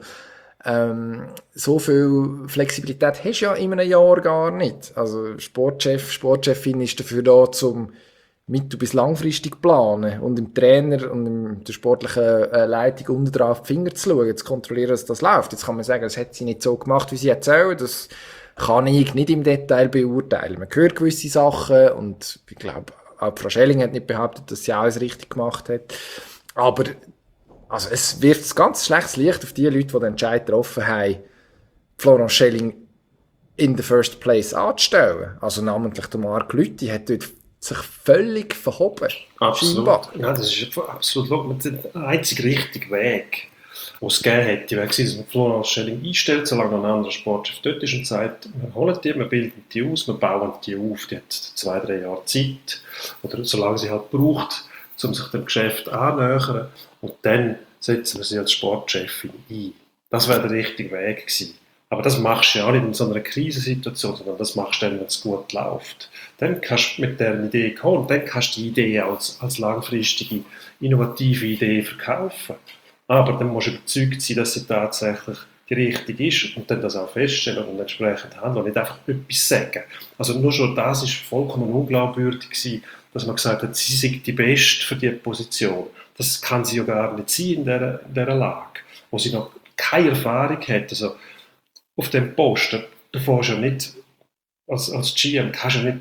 so viel Flexibilität hast du ja in einem Jahr gar nicht. Also Sportchefin ist dafür da, zum mittel- bis langfristig planen und dem Trainer und der sportlichen Leitung unten drauf die Finger zu schauen, zu kontrollieren, dass das läuft. Jetzt kann man sagen, das hat sie nicht so gemacht, wie sie erzählt. Das kann ich nicht im Detail beurteilen. Man hört gewisse Sachen und ich glaube, auch Frau Schelling hat nicht behauptet, dass sie alles richtig gemacht hat. Aber also es wirft ein ganz schlechtes Licht auf die Leute, die den Entscheid getroffen haben, Florence Schelling in the first place anzustellen. Also namentlich der Marc Lüthi hat dort sich völlig verhoben. Absolut. Scheinbar. Ja, das ist absolut der einzige richtige Weg, den es gegeben hätte. Wäre gewesen, dass man Florence Schelling einstellt, solange noch ein anderer Sportchef dort ist und sagt, wir holen die, wir bilden die aus, wir bauen die auf. Die hat 2-3 Jahre Zeit, oder solange sie halt braucht, um sich dem Geschäft annähern. Und dann setzen wir sie als Sportchefin ein. Das wäre der richtige Weg gewesen. Aber das machst du ja auch nicht in so einer Krisensituation, sondern das machst du dann, wenn es gut läuft. Dann kannst du mit dieser Idee kommen und dann kannst du die Idee als langfristige, innovative Idee verkaufen. Aber dann musst du überzeugt sein, dass sie tatsächlich die richtige ist und dann das auch feststellen und entsprechend handeln und nicht einfach etwas sagen. Also nur schon das ist vollkommen unglaubwürdig gewesen, dass man gesagt hat, sie sei die Beste für diese Position. Das kann sie ja gar nicht sein in dieser Lage, wo sie noch keine Erfahrung hat. Also auf dem Posten, du fährst ja nicht, als GM kannst du ja nicht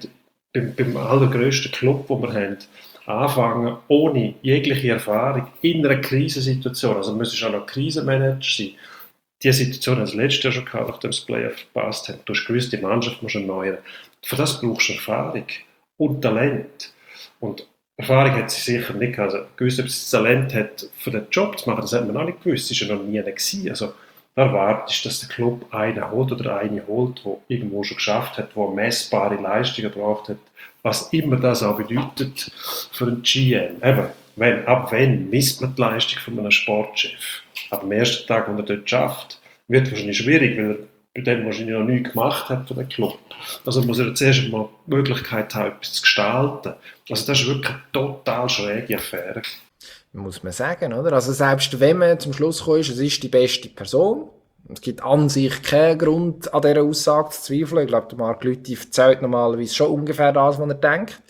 beim allergrössten Club, den wir haben, anfangen, ohne jegliche Erfahrung, in einer Krisensituation, also müssen schon noch Krisenmanager sein. Diese Situation haben wir letztes Jahr schon gehabt, nachdem das Playoff verpasst haben. Du hast gewusst, die Mannschaft muss erneuern. Für das brauchst du Erfahrung und Talent. Und Erfahrung hat sie sicher nicht gehabt. Also gewusst, ob sie das Talent hat, für den Job zu machen, das hat man auch nicht gewusst. Das war ja noch nie gewesen. Also da erwartest du, dass der Club einen holt oder eine holt, der irgendwo schon geschafft hat, der messbare Leistungen gebracht hat, was immer das auch bedeutet für einen GM. Eben, ab wann misst man die Leistung von einem Sportchef? Ab dem ersten Tag, wo er dort schafft, wird wahrscheinlich schwierig, weil er bei dem wahrscheinlich noch nichts gemacht hat für den Club. Also muss er zuerst einmal die Möglichkeit haben, etwas zu gestalten. Also das ist wirklich eine total schräge Affäre. Muss man sagen, oder? Also selbst wenn man zum Schluss kommt, es ist die beste Person. Es gibt an sich keinen Grund, an dieser Aussage zu zweifeln. Ich glaube, der Marc Lüthi erzählt normalerweise schon ungefähr das, was er denkt.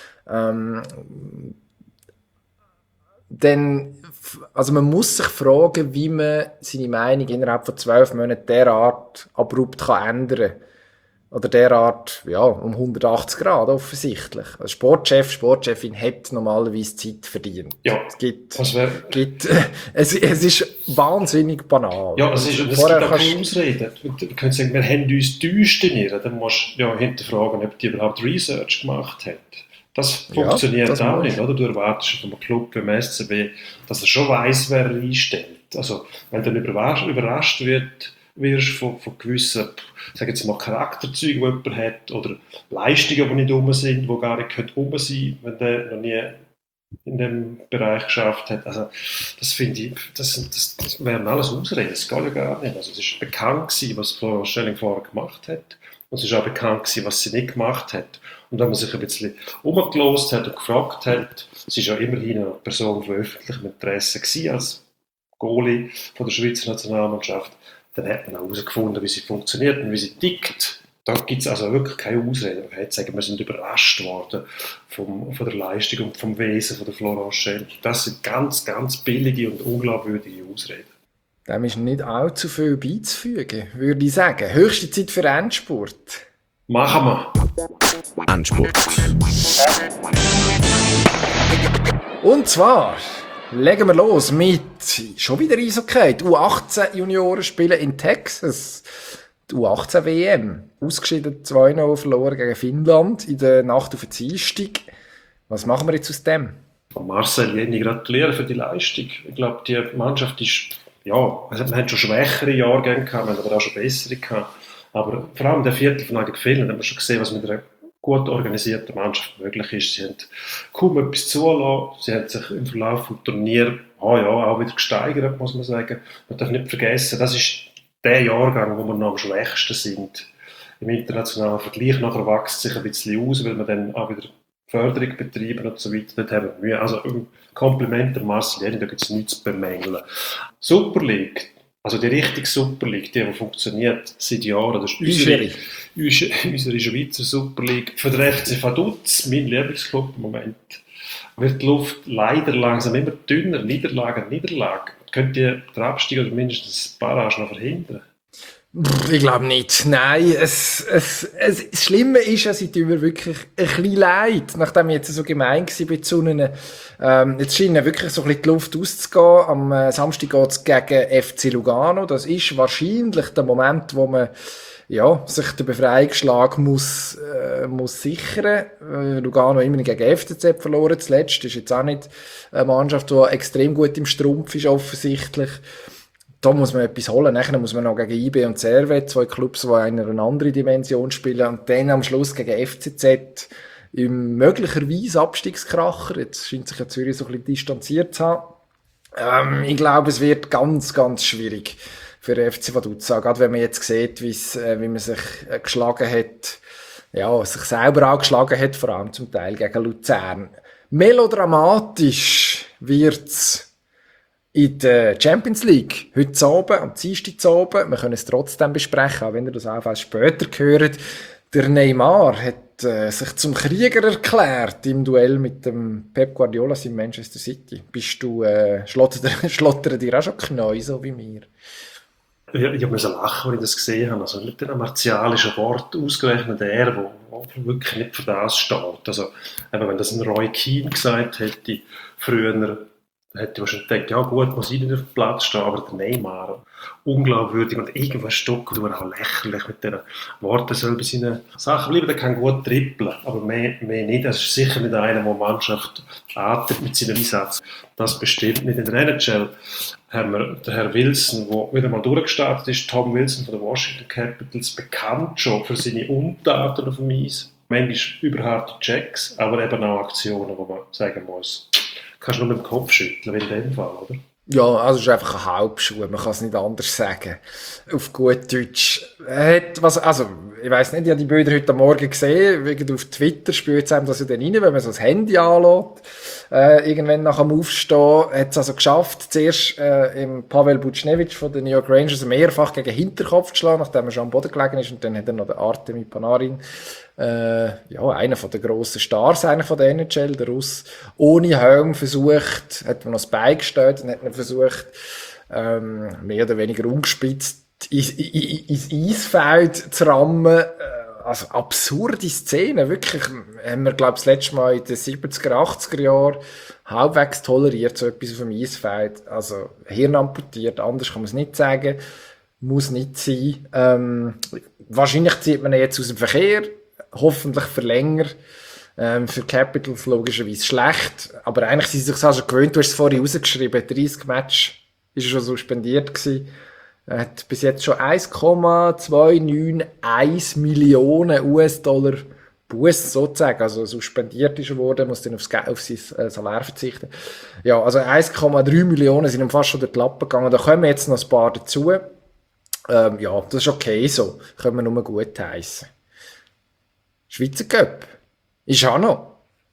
Also man muss sich fragen, wie man seine Meinung innerhalb von 12 Monaten derart abrupt ändern kann. Oder derart, ja, um 180 Grad offensichtlich. Also Sportchefin hat normalerweise Zeit verdient. Ja, es ist wahnsinnig banal. Ja, es gibt auch keine Ausreden. Wir können sagen, wir haben uns täuscht in ihr. Dann musst du ja hinterfragen, ob die überhaupt Research gemacht hat. Das funktioniert das auch nicht, oder? Du erwartest von einem Club wie dem SCB, dass er schon weiss, wer er einstellt. Also, wenn du dann überrascht wirst von gewissen, sag jetzt mal, Charakterzeugen, die jemand hat, oder Leistungen, die nicht rum sind, die gar nicht rum sein können, wenn der noch nie in dem Bereich geschafft hat. Also, das finde ich, das wären alles Ausreden, das geht ja gar nicht. Also, es ist bekannt gewesen, was Frau Schelling vorher gemacht hat. Und es ist auch bekannt gewesen, was sie nicht gemacht hat. Und wenn man sich ein bisschen umgelost hat und gefragt hat, sie ist ja immerhin eine Person von öffentlichem Interesse gewesen, als Goalie von der Schweizer Nationalmannschaft, dann hat man auch herausgefunden, wie sie funktioniert und wie sie tickt. Da gibt es also wirklich keine Ausrede. Man kann sagen, wir sind überrascht worden von der Leistung und vom Wesen von der Florence Schelling. Das sind ganz, ganz billige und unglaubwürdige Ausreden. Dem ist nicht allzu viel beizufügen, würde ich sagen. Höchste Zeit für Endspurt. Machen wir. Endspurt. Und zwar legen wir los mit schon wieder Eishockey. Die U18-Junioren spielen in Texas. Die U18-WM. Ausgeschieden 2-0 verloren gegen Finnland in der Nacht auf den Dienstag. Was machen wir jetzt aus dem? Marcel Jenny gratulieren für die Leistung. Ich glaube, die Mannschaft ist, ja, wir haben schon schwächere Jahrgänge gehabt, wir haben aber auch schon bessere gehabt. Aber vor allem der Viertelfinale gegen Finnland haben wir schon gesehen, was mit einer gut organisierten Mannschaft möglich ist. Sie haben kaum etwas zulassen. Sie haben sich im Verlauf des Turniers auch wieder gesteigert, muss man sagen. Man darf nicht vergessen, das ist der Jahrgang, wo wir noch am schwächsten sind im internationalen Vergleich. Nachher wächst sich ein bisschen aus, weil wir dann auch wieder Förderung betreiben und so weiter. Dort haben wir Mühe. Also ein Kompliment der Marcel Jenny, da gibt es nichts zu bemängeln. Super League. Also die richtige Super League, die funktioniert seit Jahren, das ist unsere Schweizer Super League. Für den FC Vaduz, mein Lieblingsclub im Moment, wird die Luft leider langsam immer dünner. Niederlage. Könnt ihr den Abstieg oder mindestens ein Barrage noch verhindern? Ich glaube nicht. Nein, das Schlimme ist ja, sie tun mir wirklich ein bisschen leid, nachdem ich jetzt so gemein war zu ihnen. Jetzt scheint wirklich so ein bisschen die Luft auszugehen. Am Samstag geht es gegen FC Lugano. Das ist wahrscheinlich der Moment, wo man sich den Befreiungsschlag muss sichern. Lugano immerhin gegen FCZ verloren. Zuletzt ist jetzt auch nicht eine Mannschaft, die extrem gut im Strumpf ist, offensichtlich. Da muss man etwas holen. Nachher muss man noch gegen IB und Servet, zwei Clubs, die in einer anderen Dimension spielen. Und dann am Schluss gegen FCZ im möglicherweise Abstiegskracher. Jetzt scheint sich ja Zürich so ein bisschen distanziert zu haben. Ich glaube, es wird ganz, ganz schwierig für den FC Vaduz. Gerade wenn man jetzt sieht, wie man sich geschlagen hat, sich selber auch geschlagen hat, vor allem zum Teil gegen Luzern. Melodramatisch wird's in der Champions League. Heute Abend, am Dienstag Abend. Wir können es trotzdem besprechen, auch wenn ihr das auch später hört. Der Neymar hat sich zum Krieger erklärt im Duell mit dem Pep Guardiola in Manchester City. Bist du, schlottern dir auch schon Knie, so wie mir? Ich musste lachen, als ich das gesehen habe. Also mit dem martialischen Wort ausgerechnet der wirklich nicht für das steht. Also, eben, wenn das ein Roy Keane gesagt hätte, früher, dann hätte ich wahrscheinlich gedacht, ja gut, muss ich nicht auf dem Platz stehen, aber der Neymar, unglaubwürdig und irgendwann stocken und auch lächerlich mit diesen Worten, soll bei seinen Sachen bleiben, der kann gut trippeln, aber mehr nicht. Das ist sicher nicht einer, der Mannschaft atmet mit seinem Einsatz. Das bestimmt nicht. In der NHL haben wir den Herr Wilson, der wieder mal durchgestartet ist, Tom Wilson von den Washington Capitals, bekannt schon für seine Untaten auf dem Eis. Manchmal überharte Checks, aber eben auch Aktionen, wo man sagen muss, kannst du nur mit dem Kopf schütteln, wie in dem Fall, oder? Ja, also es ist einfach ein Halbschuh, man kann es nicht anders sagen. Auf gut Deutsch. Also, ich weiss nicht, ich habe die Bilder heute Morgen gesehen, wegen auf Twitter spürt es einem das ja dann rein, wenn man so das Handy anlässt. Irgendwann nach dem Aufstehen hat es also geschafft, zuerst im Pavel Buchnevich von den New York Rangers mehrfach gegen den Hinterkopf zu schlagen, nachdem er schon am Boden gelegen ist, und dann hat er noch den Artemi Panarin, einer von den grossen Stars, einer von der NHL, der Russ, ohne Helm versucht, hat man noch das Bein gestellt und hat man versucht, mehr oder weniger ungespitzt ins Eisfeld zu rammen. Also absurde Szenen, wirklich, haben wir, glaube ich, das letzte Mal in den 70er, 80er Jahren halbwegs toleriert, so etwas auf dem Eisfeld. Also Hirn amputiert, anders kann man es nicht sagen, muss nicht sein. Wahrscheinlich zieht man ihn jetzt aus dem Verkehr, hoffentlich für länger. Für Capitals logischerweise schlecht, aber eigentlich sind sie sich also gewöhnt, du hast es vorhin rausgeschrieben, 30 Match ist er schon suspendiert gewesen. Er hat bis jetzt schon 1,291 Millionen US-Dollar Buß sozusagen, also suspendiert ist er worden, muss dann auf sein Salär verzichten. Ja, also 1,3 Millionen sind ihm fast schon durch die Lappen gegangen, da kommen jetzt noch ein paar dazu. Ja, das ist okay so, können wir nur gut heissen. Schweizer Cup ist auch noch.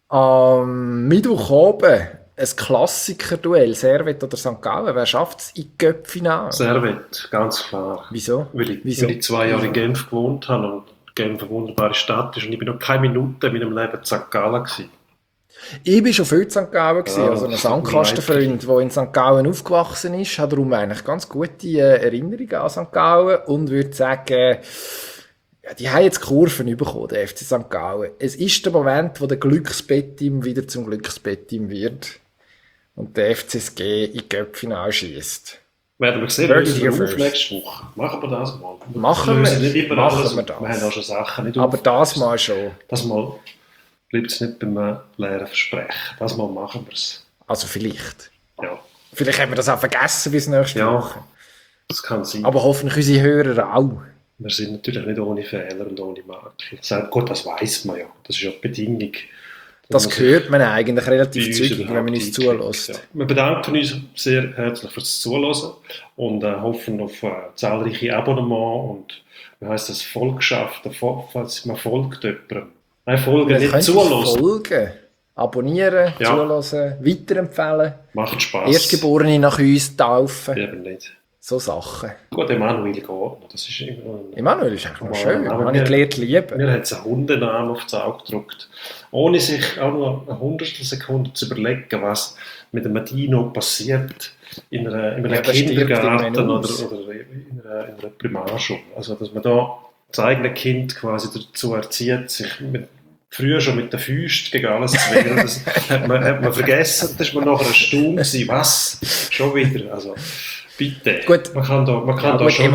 Am Mittwoch oben ein Klassiker-Duell, Servet oder St. Gallen. Wer schafft es in Cup-Finale? Servet, ganz klar. Wieso? Weil ich 2 Jahre in Genf gewohnt habe und Genf eine wunderbare Stadt ist und ich bin noch keine Minute in meinem Leben in St. Gallen gewesen. Ich war schon viel in St. Gallen, also ein Sandkastenfreund, der in St. Gallen aufgewachsen ist, hat darum eigentlich ganz gute Erinnerungen an St. Gallen und würde sagen, ja, die haben jetzt Kurven bekommen, der FC St. Gallen. Es ist der Moment, wo der Glücksbett-Team wieder zum Glücksbett-Team wird und der FCSG in Cup-Final schießt. Werden wir sehen, wir auf nächste Woche. Machen wir das mal. Machen wir das. Wir haben auch schon Sachen nicht aber das mal schon. Das mal bleibt es nicht beim leeren Versprechen. Das mal machen wir es. Also vielleicht. Ja. Vielleicht haben wir das auch vergessen bis nächste Woche. Das kann sein. Aber hoffentlich unsere Hörer auch. Wir sind natürlich nicht ohne Fehler und ohne Makel. Gut, das weiss man ja. Das ist ja die Bedingung. Das hört man eigentlich relativ zügig, wenn man uns zulässt. Ja. Wir bedanken uns sehr herzlich fürs Zuhören und hoffen auf zahlreiche Abonnements und wie heisst das, Folgschaft, falls man folgt jemandem. Nein, folgen, nicht zuhören. Folgen, abonnieren, zuhören, weiterempfehlen. Macht Spass. Erstgeborene nach uns taufen. Eben nicht. So Sachen. Gut, Emanuel geht noch. Das ist Emanuel ist eigentlich mal schön. Man hat nicht gelernt lieben. Mir hat es einen Hundenamen aufs Auge gedrückt. Ohne sich auch nur eine Hundertstelsekunde zu überlegen, was mit einem Dino passiert in einem Kindergarten oder in einer Primarschule. Also, dass man da das eigene Kind quasi dazu erzieht, sich früher schon mit den Füßen gegen alles zu wehren. Das hat man vergessen. Das war nachher eine Stunde. Was? Schon wieder. Also, bitte. Gut. Man kann da schon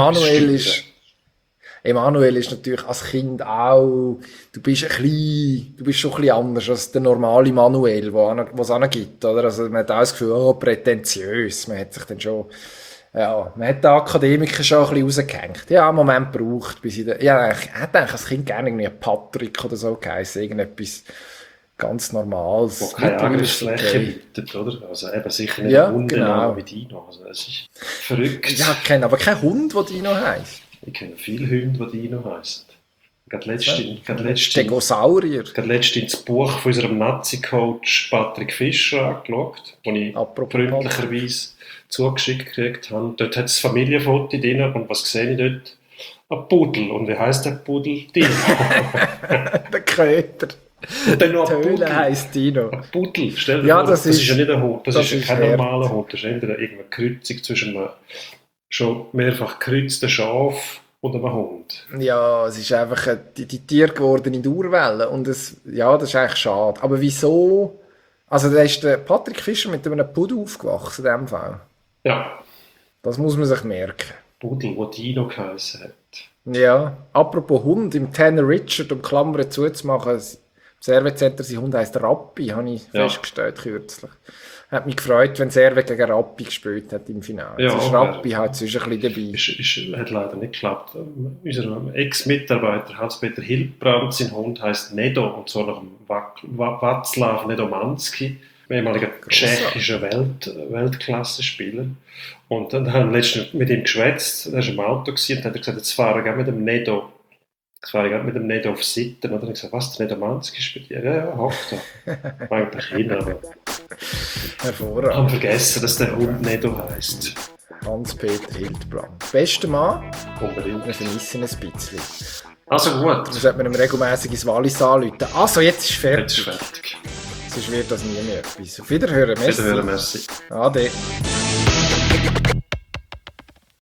Emanuel ist natürlich als Kind auch, du bist schon ein bisschen anders als der normale Manuel, was es gibt, oder? Also, man hat auch das Gefühl, prätentiös. Man hat sich dann schon, man hat den Akademiker schon ein bisschen rausgehängt. Ja, einen Moment gebraucht, bis ich ich hätte eigentlich als Kind gerne irgendwie Patrick oder so geheißen, irgendetwas ganz Normales. Wo keine Angriffsfläche bietet, oder? Also eben sicher nicht ein Hundenamen wie Dino. Also das ist verrückt. Ja, ich kenne aber keinen Hund, der Dino heisst. Ich kenne viele Hunde, die Dino heissen. Gerade letztens das Buch von unserem Nazi-Coach Patrick Fischer angeschaut, das ich freundlicherweise zugeschickt gekriegt habe. Dort hat es Familienfoto drin und was sehe ich dort? Ein Pudel. Und wie heisst der Pudel? Dino. Der Köter. Und dann noch ein Pudel heisst Dino. Ein Pudel, stell dir ja, vor, das ist ja nicht ein Hund, das ist ist kein normaler Hund, das ist entweder irgendeine Kreuzung zwischen einem schon mehrfach gekreuzten Schaf und einem Hund. Ja, es ist einfach die Tiere geworden in der Urwelle und das ist eigentlich schade. Aber wieso? Also da ist der Patrick Fischer mit einem Pudel aufgewachsen in dem Fall. Ja, Das muss man sich merken. Pudel, der Dino geheissen hat. Ja, apropos Hund, im Tanner Richard, um Klammern zuzumachen, im Servet-Center, sein Hund heisst Rappi, habe ich festgestellt kürzlich. Hat mich gefreut, wenn Servet gegen Rappi gespielt hat im Finale. Ja, Jetzt ist Rappi halt sonst ein bisschen dabei. Hat leider nicht geklappt. Unser Ex-Mitarbeiter Hans-Peter Hildbrand, sein Hund heisst Nedo, und zwar nach dem Václav Nedomanski, ehemaliger tschechischer Weltklasse-Spieler. Und dann haben wir letztens mit ihm geschwätzt, er war im Auto und hat gesagt, jetzt fahre ich mit dem Nedo. Jetzt fahre ich mit dem Nedo auf Sitten. Und dann habe ich gesagt, was, der Nedomanski ist bei dir? Ja, hofft er. Eigentlich hin, aber Hervorragend. haben vergessen, dass der Hund Nedo heisst. Hans-Peter Hildbrand. Bester Mann, Unbedingt. wir vermissen ein bisschen. Also gut, Da sollte man ihm regelmässig ins Wallis anrufen. Also, jetzt ist jetzt ist fertig. fertig. Sonst wird das nie mehr etwas. Auf Wiederhören, merci. Wiederhören, merci. Ade.